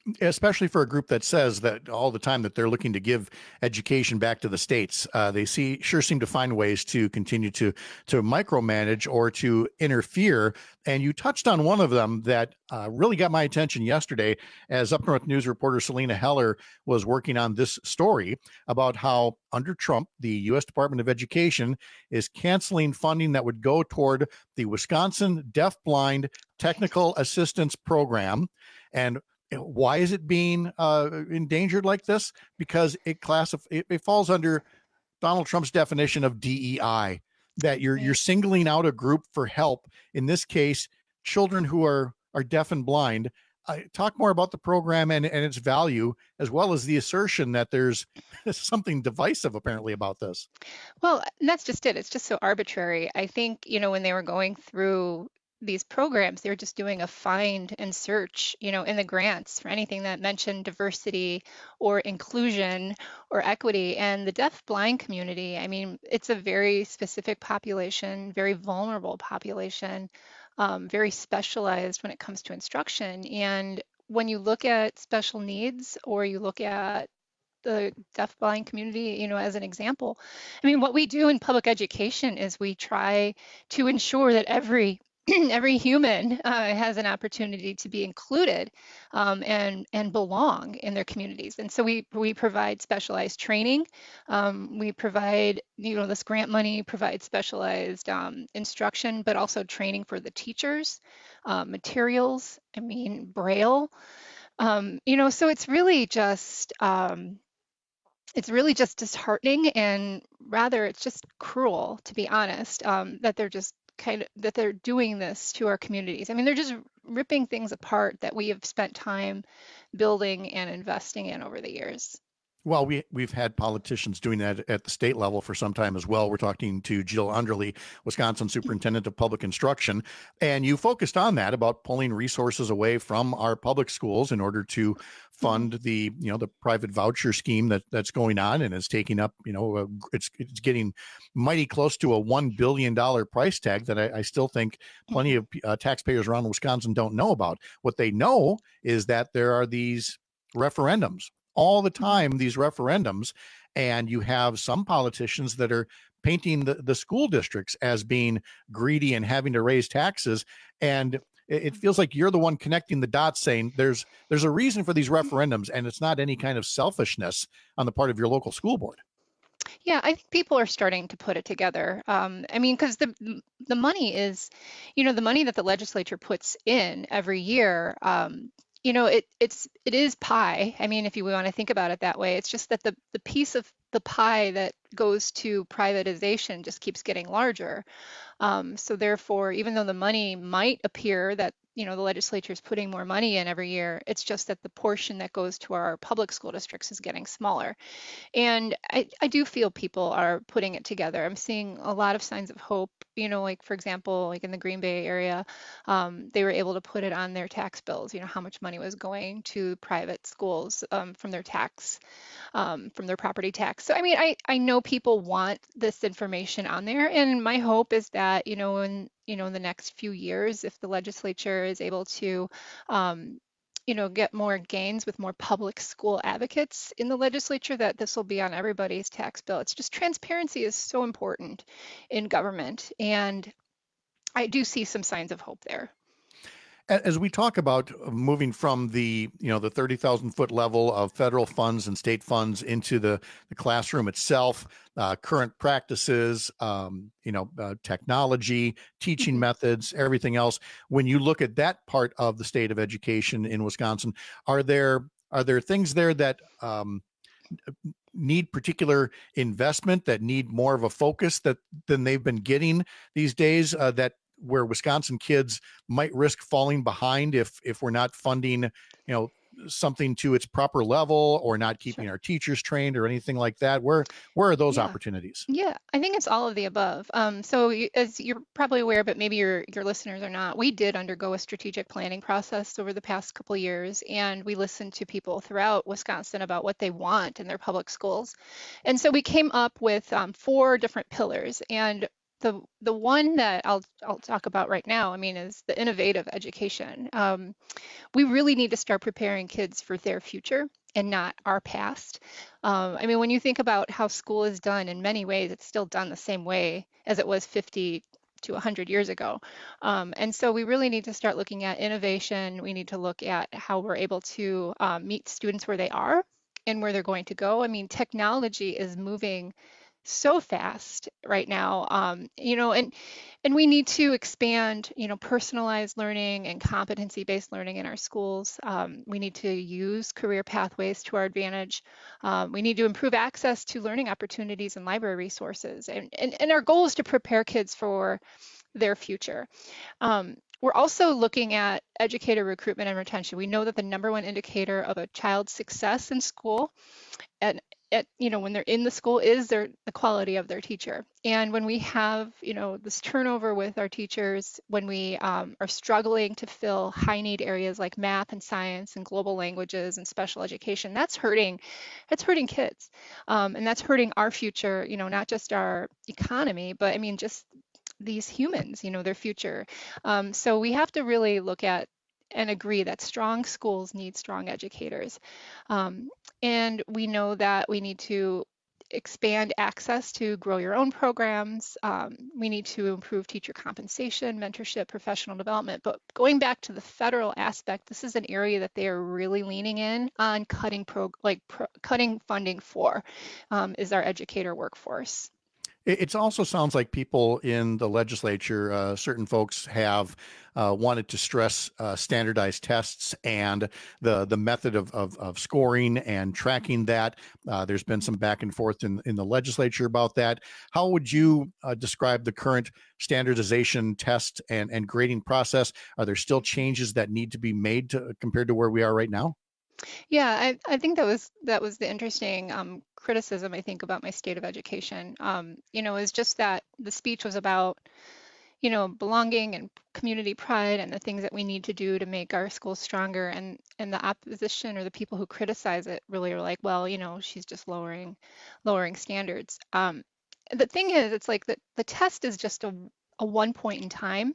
especially for a group that says that all the time that they're looking to give education back to the states. Uh, they see sure seem to find ways to continue to to micromanage or to interfere. And you touched on one of them that uh, really got my attention yesterday, as Up North News reporter Selena Heller was working on this story about how under Trump, the U S Department of Education is canceling funding that would go toward the Wisconsin Deafblind Technical Assistance Program. And why is it being uh, endangered like this? Because it classif- it, it falls under Donald Trump's definition of D E I, that you're you're singling out a group for help. In this case, children who are are deaf and blind. Uh, talk more about the program and, and its value, as well as the assertion that there's something divisive apparently about this. Well, and that's just it. It's just so arbitrary. I think, you know, when they were going through these programs, they were just doing a find and search, you know, in the grants for anything that mentioned diversity or inclusion or equity. And the deaf blind community, I mean, it's a very specific population, very vulnerable population. Um, very specialized when it comes to instruction. And when you look at special needs, or you look at the deafblind community, you know, as an example, I mean, what we do in public education is we try to ensure that every every human uh, has an opportunity to be included um, and and belong in their communities. And so we we provide specialized training. Um, we provide, you know, this grant money provides specialized um, instruction, but also training for the teachers, uh, materials. I mean, Braille. Um, you know, so it's really just um, it's really just disheartening, and rather it's just cruel, to be honest, um, that they're just kind of that they're doing this to our communities. I mean, they're just ripping things apart that we have spent time building and investing in over the years. Well, we, we've had politicians doing that at the state level for some time as well. We're talking to Jill Underly, Wisconsin Superintendent of Public Instruction, and you focused on that about pulling resources away from our public schools in order to fund the, you know, the private voucher scheme that that's going on and is taking up, you know, a, it's it's getting mighty close to a one billion dollars price tag that I, I still think plenty of uh, taxpayers around Wisconsin don't know about. What they know is that there are these referendums all the time, these referendums, and you have some politicians that are painting the, the school districts as being greedy and having to raise taxes. And it, it feels like you're the one connecting the dots, saying there's there's a reason for these referendums, and it's not any kind of selfishness on the part of your local school board. Yeah, I think people are starting to put it together. Um, I mean, because the the money is, you know, the money that the legislature puts in every year. Um, you know, it it's it is pie. I mean, if you want to think about it that way, it's just that the the piece of the pie that goes to privatization just keeps getting larger. Um, so therefore, even though the money might appear that, you know, the legislature is putting more money in every year, it's just that the portion that goes to our public school districts is getting smaller. And I, I do feel people are putting it together. I'm seeing a lot of signs of hope, you know, like, for example, like in the Green Bay area, um, they were able to put it on their tax bills, you know, how much money was going to private schools um, from their tax, um, from their property tax. So, I mean, I, I know people want this information on there, and my hope is that, you know, in, you know, in the next few years, if the legislature is able to, um, you know, get more gains with more public school advocates in the legislature, that this will be on everybody's tax bill. It's just transparency is so important in government, and I do see some signs of hope there. As we talk about moving from the, you know, the thirty thousand foot level of federal funds and state funds into the, the classroom itself, uh, current practices, um, you know, uh, technology, teaching mm-hmm. methods, everything else. When you look at that part of the state of education in Wisconsin, are there are there things there that um, need particular investment, that need more of a focus that than they've been getting these days, uh, that where Wisconsin kids might risk falling behind if if we're not funding, you know, something to its proper level, or not keeping sure. our teachers trained or anything like that? Where where are those yeah. opportunities? Yeah, I think it's all of the above. Um, so you, as you're probably aware, but maybe your your listeners are not, we did undergo a strategic planning process over the past couple of years, and we listened to people throughout Wisconsin about what they want in their public schools. And so we came up with um, four different pillars, and the the one that I'll I'll talk about right now, I mean, is the innovative education. Um, we really need to start preparing kids for their future and not our past. Um, I mean, when you think about how school is done, in many ways, it's still done the same way as it was fifty to one hundred years ago. Um, and so we really need to start looking at innovation. We need to look at how we're able to um, meet students where they are and where they're going to go. I mean, technology is moving so fast right now, um, you know, and and we need to expand, you know, personalized learning and competency-based learning in our schools. Um, we need to use career pathways to our advantage. Um, we need to improve access to learning opportunities and library resources. And, and, and our goal is to prepare kids for their future. Um, we're also looking at educator recruitment and retention. We know that the number one indicator of a child's success in school and at, you know, when they're in the school is their the quality of their teacher. And when we have, you know, this turnover with our teachers, when we um, are struggling to fill high need areas like math and science and global languages and special education, that's hurting, that's hurting kids. Um, and that's hurting our future, you know, not just our economy, but I mean, just these humans, you know, their future. Um, so we have to really look at and agree that strong schools need strong educators. Um, and we know that we need to expand access to grow your own programs. Um, we need to improve teacher compensation, mentorship, professional development. But going back to the federal aspect, this is an area that they are really leaning in on cutting pro, like pro, cutting funding for, um, is our educator workforce. It also sounds like people in the legislature, uh, certain folks have uh, wanted to stress uh, standardized tests and the the method of, of, of scoring and tracking that. Uh, there's been some back and forth in, in the legislature about that. How would you uh, describe the current standardization test and, and grading process? Are there still changes that need to be made to, compared to where we are right now? Yeah, I, I think that was that was the interesting um, criticism, I think, about my state of education. Um, you know, is just that the speech was about, you know, belonging and community pride and the things that we need to do to make our schools stronger. And and the opposition or the people who criticize it really are like, well, you know, she's just lowering lowering standards. Um, the thing is, it's like the, the test is just a, a one point in time.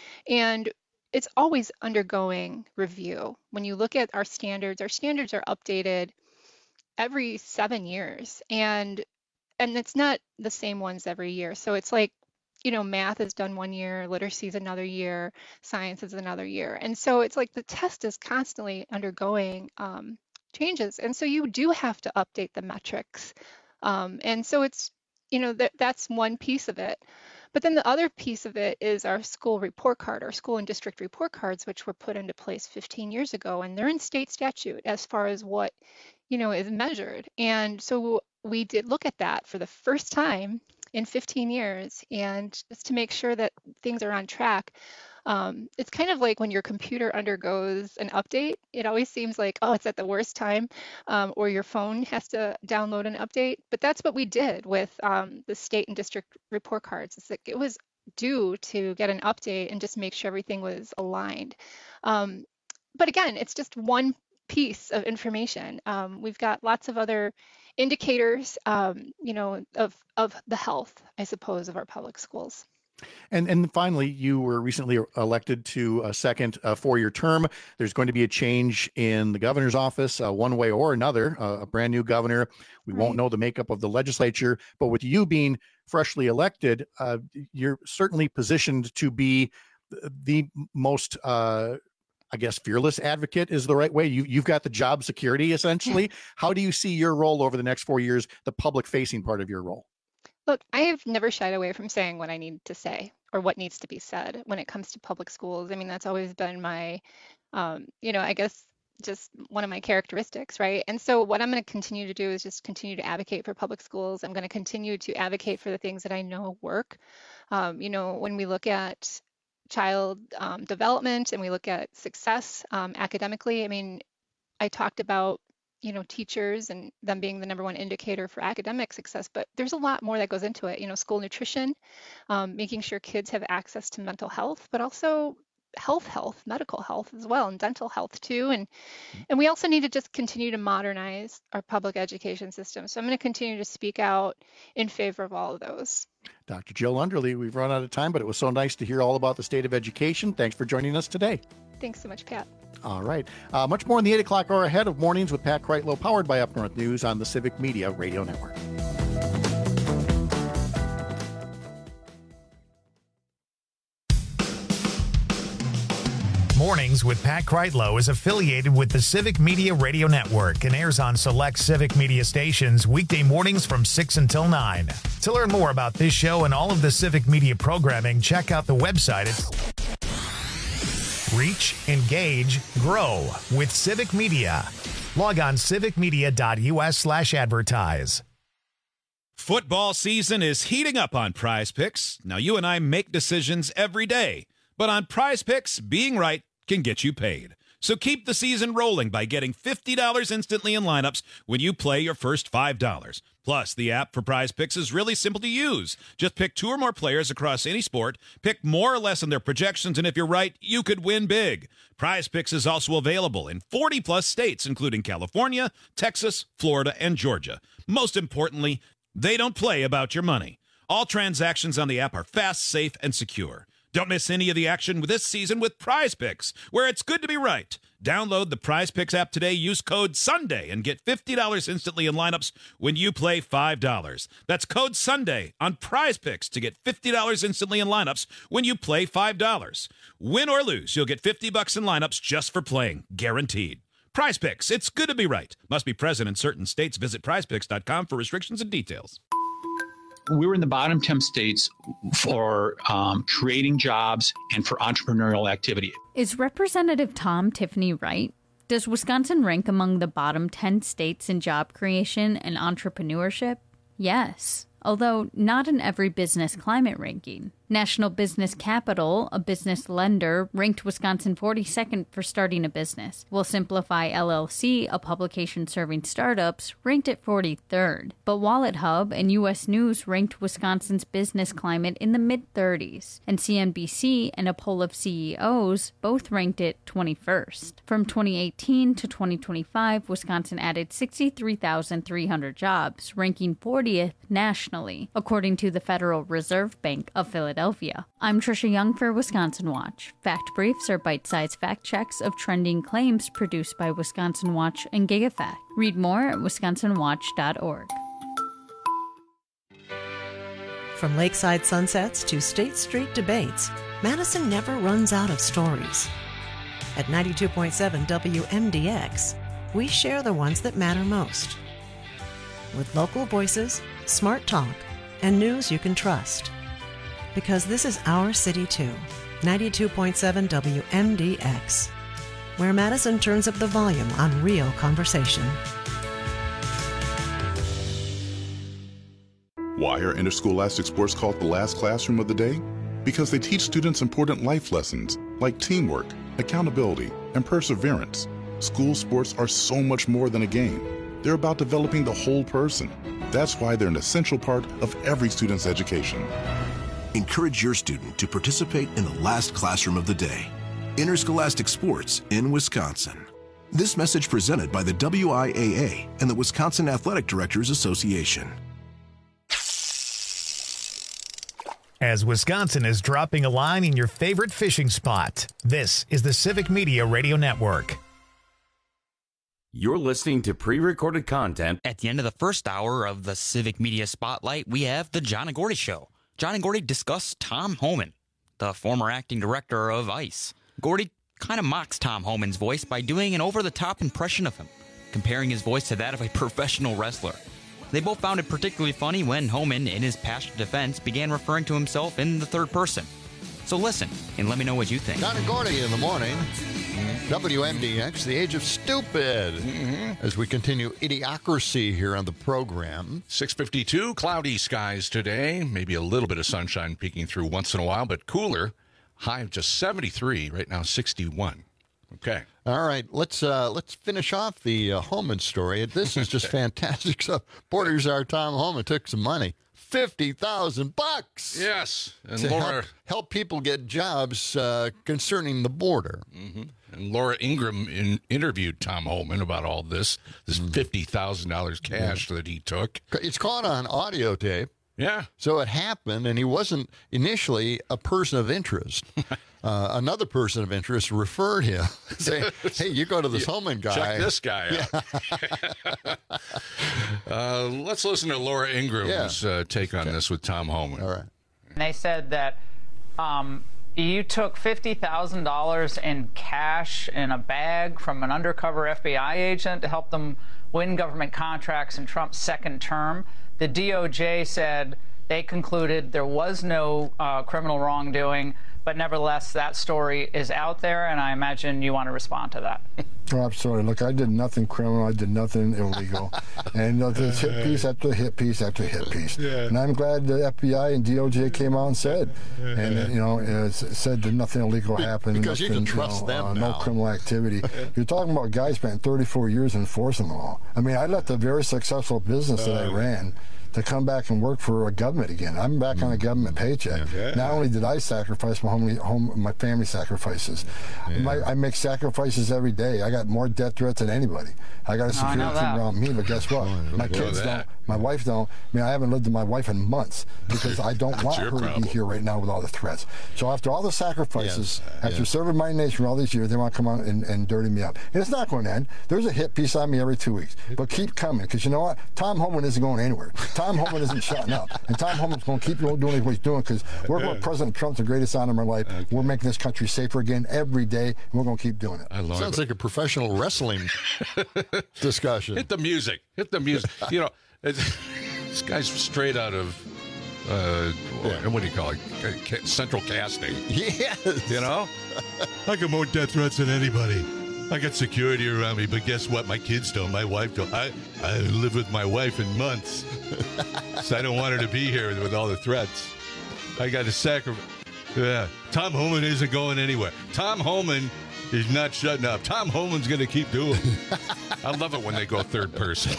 And it's always undergoing review. When you look at our standards, our standards are updated every seven years, and and it's not the same ones every year. So it's like, you know, math is done one year, literacy is another year, science is another year, and so it's like the test is constantly undergoing um, changes, and so you do have to update the metrics, um, and so it's, you know, that that's one piece of it. But then the other piece of it is our school report card, our school and district report cards, which were put into place fifteen years ago, and they're in state statute as far as what, you know, is measured. And so we did look at that for the first time in fifteen years, and just to make sure that things are on track. Um, it's kind of like when your computer undergoes an update, it always seems like, oh, it's at the worst time, um, or your phone has to download an update. But that's what we did with um, the state and district report cards. It's like it was due to get an update and just make sure everything was aligned. Um, but again, it's just one piece of information. Um, we've got lots of other indicators, um, you know, of, of the health, I suppose, of our public schools. And and finally, you were recently elected to a second uh, four-year term. There's going to be a change in the governor's office, uh, one way or another, uh, a brand new governor. We right. won't know the makeup of the legislature, but with you being freshly elected, uh, you're certainly positioned to be the most, uh, I guess, fearless advocate is the right way. You, you've got the job security, essentially. How do you see your role over the next four years, the public-facing part of your role? Look, I have never shied away from saying what I need to say or what needs to be said when it comes to public schools. I mean, that's always been my, um, you know, I guess just one of my characteristics, right? And so what I'm going to continue to do is just continue to advocate for public schools. I'm going to continue to advocate for the things that I know work. Um, you know, when we look at child um, development and we look at success um, academically, I mean, I talked about you know, teachers and them being the number one indicator for academic success, but there's a lot more that goes into it. You know, school nutrition, um, making sure kids have access to mental health, but also health health, medical health as well, and dental health too. And and we also need to just continue to modernize our public education system. So I'm going to continue to speak out in favor of all of those. Doctor Jill Underly, we've run out of time, but it was so nice to hear all about the state of education. Thanks for joining us today. Thanks so much, Pat. All right. Uh, much more in the eight o'clock hour ahead of Mornings with Pat Kreitlow, powered by Up North News on the Civic Media Radio Network. Mornings with Pat Kreitlow is affiliated with the Civic Media Radio Network and airs on select Civic Media stations weekday mornings from six until nine. To learn more about this show and all of the Civic Media programming, check out the website at Reach, Engage, Grow with Civic Media. Log on civicmedia.us slash advertise. Football season is heating up on Prize Picks. Now, you and I make decisions every day, but on Prize Picks, being right can get you paid. So keep the season rolling by getting fifty dollars instantly in lineups when you play your first five dollars. Plus, the app for Prize Picks is really simple to use. Just pick two or more players across any sport, pick more or less on their projections, and if you're right, you could win big. Prize Picks is also available in forty plus states, including California, Texas, Florida, and Georgia. Most importantly, they don't play about your money. All transactions on the app are fast, safe, and secure. Don't miss any of the action this season with Prize Picks, where it's good to be right. Download the Prize Picks app today, use code SUNDAY, and get fifty dollars instantly in lineups when you play five dollars. That's code SUNDAY on Prize Picks to get fifty dollars instantly in lineups when you play five dollars. Win or lose, you'll get fifty bucks in lineups just for playing, guaranteed. Prize Picks, it's good to be right. Must be present in certain states. Visit prize picks dot com for restrictions and details. We were in the bottom ten states for um, creating jobs and for entrepreneurial activity. Is Representative Tom Tiffany right? Does Wisconsin rank among the bottom ten states in job creation and entrepreneurship? Yes, although not in every business climate ranking. National Business Capital, a business lender, ranked Wisconsin forty-second for starting a business, while Simplify L L C, a publication serving startups, ranked it forty-third. But Wallet Hub and U S News ranked Wisconsin's business climate in the mid-thirties, and C N B C and a poll of C E Os both ranked it twenty-first. From twenty eighteen to twenty twenty-five, Wisconsin added sixty-three thousand three hundred jobs, ranking fortieth nationally, according to the Federal Reserve Bank of Philadelphia. I'm Trisha Young for Wisconsin Watch. Fact Briefs are bite-sized fact checks of trending claims produced by Wisconsin Watch and GigaFact. Read more at wisconsin watch dot org. From lakeside sunsets to State Street debates, Madison never runs out of stories. At ninety-two point seven W M D X, we share the ones that matter most. With local voices, smart talk, and news you can trust. Because this is our city too. ninety-two point seven W M D X, where Madison turns up the volume on real conversation. Why are interscholastic sports called the last classroom of the day? Because they teach students important life lessons like teamwork, accountability, and perseverance. School sports are so much more than a game. They're about developing the whole person. That's why they're an essential part of every student's education. Encourage your student to participate in the last classroom of the day. Interscholastic sports in Wisconsin. This message presented by the W I A A and the Wisconsin Athletic Directors Association. As Wisconsin is dropping a line in your favorite fishing spot, this is the Civic Media Radio Network. You're listening to pre-recorded content. At the end of the first hour of the Civic Media Spotlight, we have the John and Gordy Show. John and Gordy discuss Tom Homan, the former acting director of ICE. Gordy kind of mocks Tom Homan's voice by doing an over-the-top impression of him, comparing his voice to that of a professional wrestler. They both found it particularly funny when Homan, in his passionate defense, began referring to himself in the third person. So listen, and let me know what you think. John and Gordy in the morning. W M D X, the age of stupid. Mm-hmm. As we continue idiocracy here on the program. six fifty-two, cloudy skies today. Maybe a little bit of sunshine peeking through once in a while, but cooler. High of just seventy-three, right now sixty-one. Okay. All right, let's uh, let's finish off the uh, Homan story. This is just fantastic stuff. Borders our Tom Homan took some money. fifty thousand bucks. Yes, and to Laura help, help people get jobs uh, concerning the border. Mm-hmm. And Laura Ingraham in, interviewed Tom Homan about all this, this fifty thousand dollars cash yeah. that he took. It's caught on audio tape. Yeah. So it happened, and he wasn't initially a person of interest. Uh, another person of interest referred him, saying, hey, you go to this Homan guy. Check this guy out. Yeah. uh, let's listen to Laura Ingram's yeah. uh, take on okay. this with Tom Homan. All right. And they said that um, you took fifty thousand dollars in cash in a bag from an undercover F B I agent to help them win government contracts in Trump's second term. The D O J said they concluded there was no uh, criminal wrongdoing, but nevertheless, that story is out there, and I imagine you want to respond to that. Oh, absolutely. Look, I did nothing criminal. I did nothing illegal. And uh, there's hit piece after hit piece after hit piece. Yeah. And I'm glad the F B I and D O J came out and said, and uh, you know, uh, said that nothing illegal happened. Because nothing, you can trust you know, them uh, now. No criminal activity. You're talking about guys spent thirty-four years enforcing the law. I mean, I left a very successful business that I ran to come back and work for a government again. I'm back mm. on a government paycheck. Yeah. Not only did I sacrifice my home, home my family sacrifices. Yeah. My, I make sacrifices every day. I got more death threats than anybody. I got a security oh, team around me, but guess what? Oh, my kids don't. My wife don't. I mean, I haven't lived with my wife in months because I don't want her problem. to be here right now with all the threats. So after all the sacrifices, yes. after yes. serving my nation for all these years, they want to come on and, and dirty me up. And it's not going to end. There's a hit piece on me every two weeks. But keep coming, because you know what? Tom Homan isn't going anywhere. Tom Homan isn't shutting up. And Tom Homan's going to keep doing what he's doing, because we're going President Trump's the greatest honor of my life. Okay. We're making this country safer again every day, and we're going to keep doing it. I love Sounds it. like a professional wrestling discussion. Hit the music. Hit the music. You know, it's, this guy's straight out of, uh, yeah. what do you call it? Central Casting. Yes. You know? I got more death threats than anybody. I got security around me, but guess what? My kids don't. My wife don't. I, I live with my wife in months. So I don't want her to be here with all the threats. I got to sacrifice. Yeah. Tom Homan isn't going anywhere. Tom Homan is not shutting up. Tom Homan's going to keep doing it. I love it when they go third person.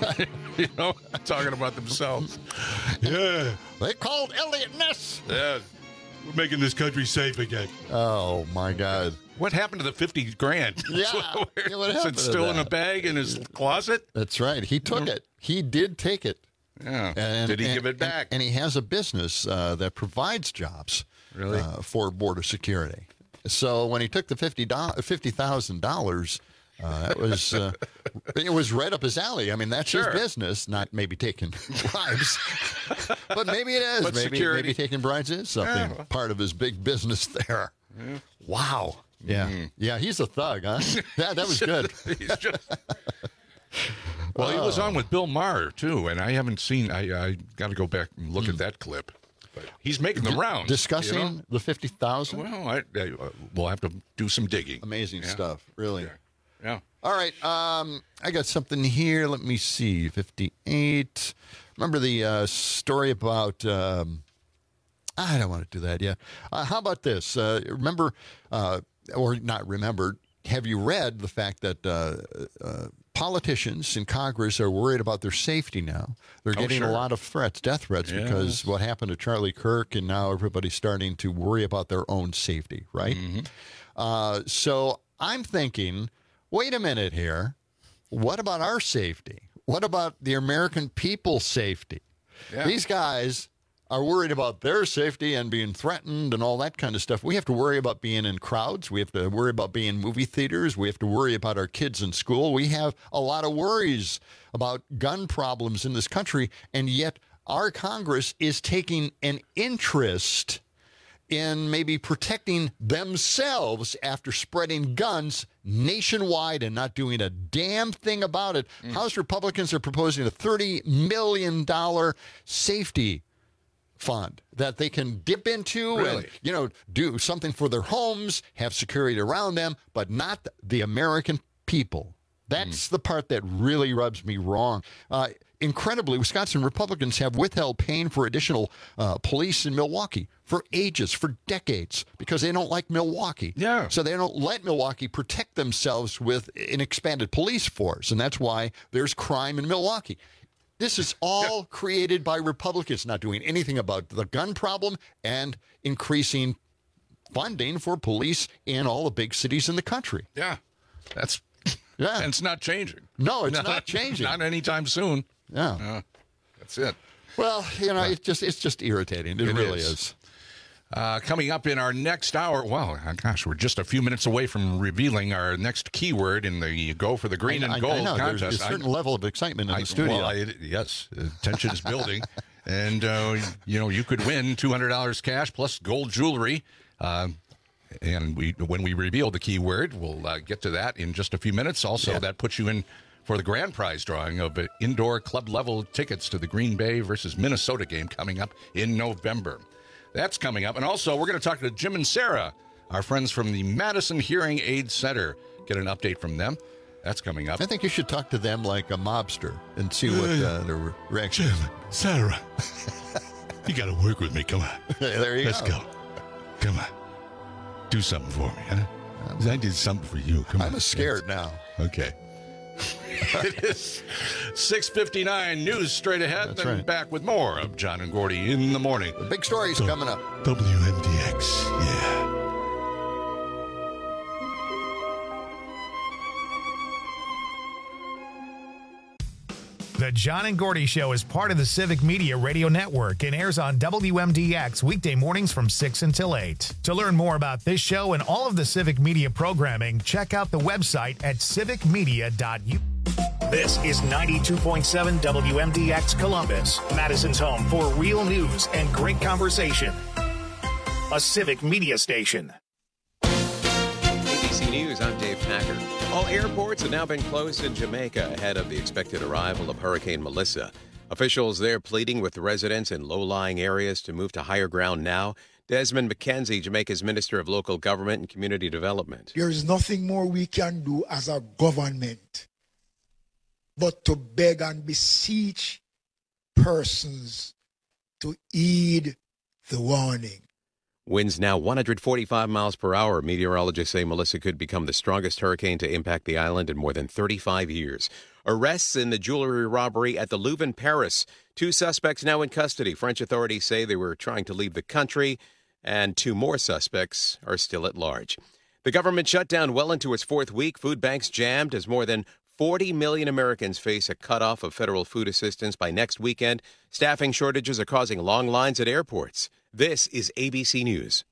You know, talking about themselves. Yeah. They called Elliot Ness. Yeah. We're making this country safe again. Oh, my God. What happened to the fifty grand? Yeah. yeah what happened Is it still in a bag in his closet? That's right. He took it. He did take it. Yeah. And, did he and, give it back? And, and he has a business uh, that provides jobs really? uh, for border security. So when he took the fifty thousand dollars, uh, that was uh, it was right up his alley. I mean, that's sure. his business, not maybe taking bribes. But maybe it is. But maybe, security. maybe taking bribes is something, yeah. part of his big business there. Yeah. Wow. Yeah. Mm. Yeah, he's a thug, huh? Yeah, that was good. He's just... Well, he was on with Bill Maher, too, and I haven't seen, I, I got to go back and look mm. at that clip. But he's making the rounds. Discussing you know? the fifty thousand dollars? Well, I, I, uh, we'll have to do some digging. Amazing yeah. stuff, really. Yeah. yeah. All right, um, I got something here. Let me see. fifty-eight. Remember the uh, story about... Um, I don't want to do that yet. Uh, how about this? Uh, remember... Uh, or not remembered, have you read the fact that uh, uh, politicians in Congress are worried about their safety now? They're oh, getting sure. a lot of threats, death threats, yes. because what happened to Charlie Kirk, and now everybody's starting to worry about their own safety, right? Mm-hmm. Uh, so I'm thinking, wait a minute here. What about our safety? What about the American people's safety? Yeah. These guys are worried about their safety and being threatened and all that kind of stuff. We have to worry about being in crowds. We have to worry about being in movie theaters. We have to worry about our kids in school. We have a lot of worries about gun problems in this country, and yet our Congress is taking an interest in maybe protecting themselves after spreading guns nationwide and not doing a damn thing about it. Mm. House Republicans are proposing a thirty million dollars safety fund that they can dip into really? and, you know, do something for their homes, have security around them, but not the American people. That's mm. the part that really rubs me wrong. Uh, incredibly, Wisconsin Republicans have withheld paying for additional uh, police in Milwaukee for ages, for decades, because they don't like Milwaukee. Yeah. So they don't let Milwaukee protect themselves with an expanded police force, and that's why there's crime in Milwaukee. This is all created by Republicans not doing anything about the gun problem and increasing funding for police in all the big cities in the country. Yeah, that's yeah, and it's not changing. No, it's not, not changing. Not anytime soon. Yeah, uh, that's it. Well, you know, it's just it's just irritating. It, it really is. is. Uh, coming up in our next hour, well, gosh, we're just a few minutes away from revealing our next keyword in the Go for the Green I, and I, Gold I know, contest. There's a certain I, level of excitement in I, the studio. Well, I, yes, the tension is building. And, uh, you know, you could win two hundred dollars cash plus gold jewelry. Uh, and we, when we reveal the keyword, we'll uh, get to that in just a few minutes. Also, yeah. that puts you in for the grand prize drawing of uh, indoor club-level tickets to the Green Bay versus Minnesota game coming up in November. That's coming up. And also, we're going to talk to Jim and Sarah, our friends from the Madison Hearing Aid Center. Get an update from them. That's coming up. I think you should talk to them like a mobster and see what uh, their reaction is. Jim, Sarah, you got to work with me. Come on. There you Let's go. go. Come on. Do something for me, huh? 'Cause I did something for you. Come I'm on. scared now. Okay. It is six fifty-nine. News straight ahead. That's then right. back with more of John and Gordy in the morning. The big story's coming up. W M D X, yeah. The John and Gordy Show is part of the Civic Media Radio Network and airs on W M D X weekday mornings from six until eight. To learn more about this show and all of the Civic Media programming, check out the website at civic media dot u. This is ninety-two point seven W M D X Columbus, Madison's home for real news and great conversation. A Civic Media station. A B C News, I'm Dave Packard. All airports have now been closed in Jamaica ahead of the expected arrival of Hurricane Melissa. Officials there pleading with residents in low-lying areas to move to higher ground now. Desmond McKenzie, Jamaica's Minister of Local Government and Community Development. There is nothing more we can do as a government but to beg and beseech persons to heed the warning. Winds now one hundred forty-five miles per hour. Meteorologists say Melissa could become the strongest hurricane to impact the island in more than thirty-five years. Arrests in the jewelry robbery at the Louvre in Paris. Two suspects now in custody. French authorities say they were trying to leave the country, and two more suspects are still at large. The government shutdown well into its fourth week. Food banks jammed as more than forty million Americans face a cutoff of federal food assistance by next weekend. Staffing shortages are causing long lines at airports. This is A B C News.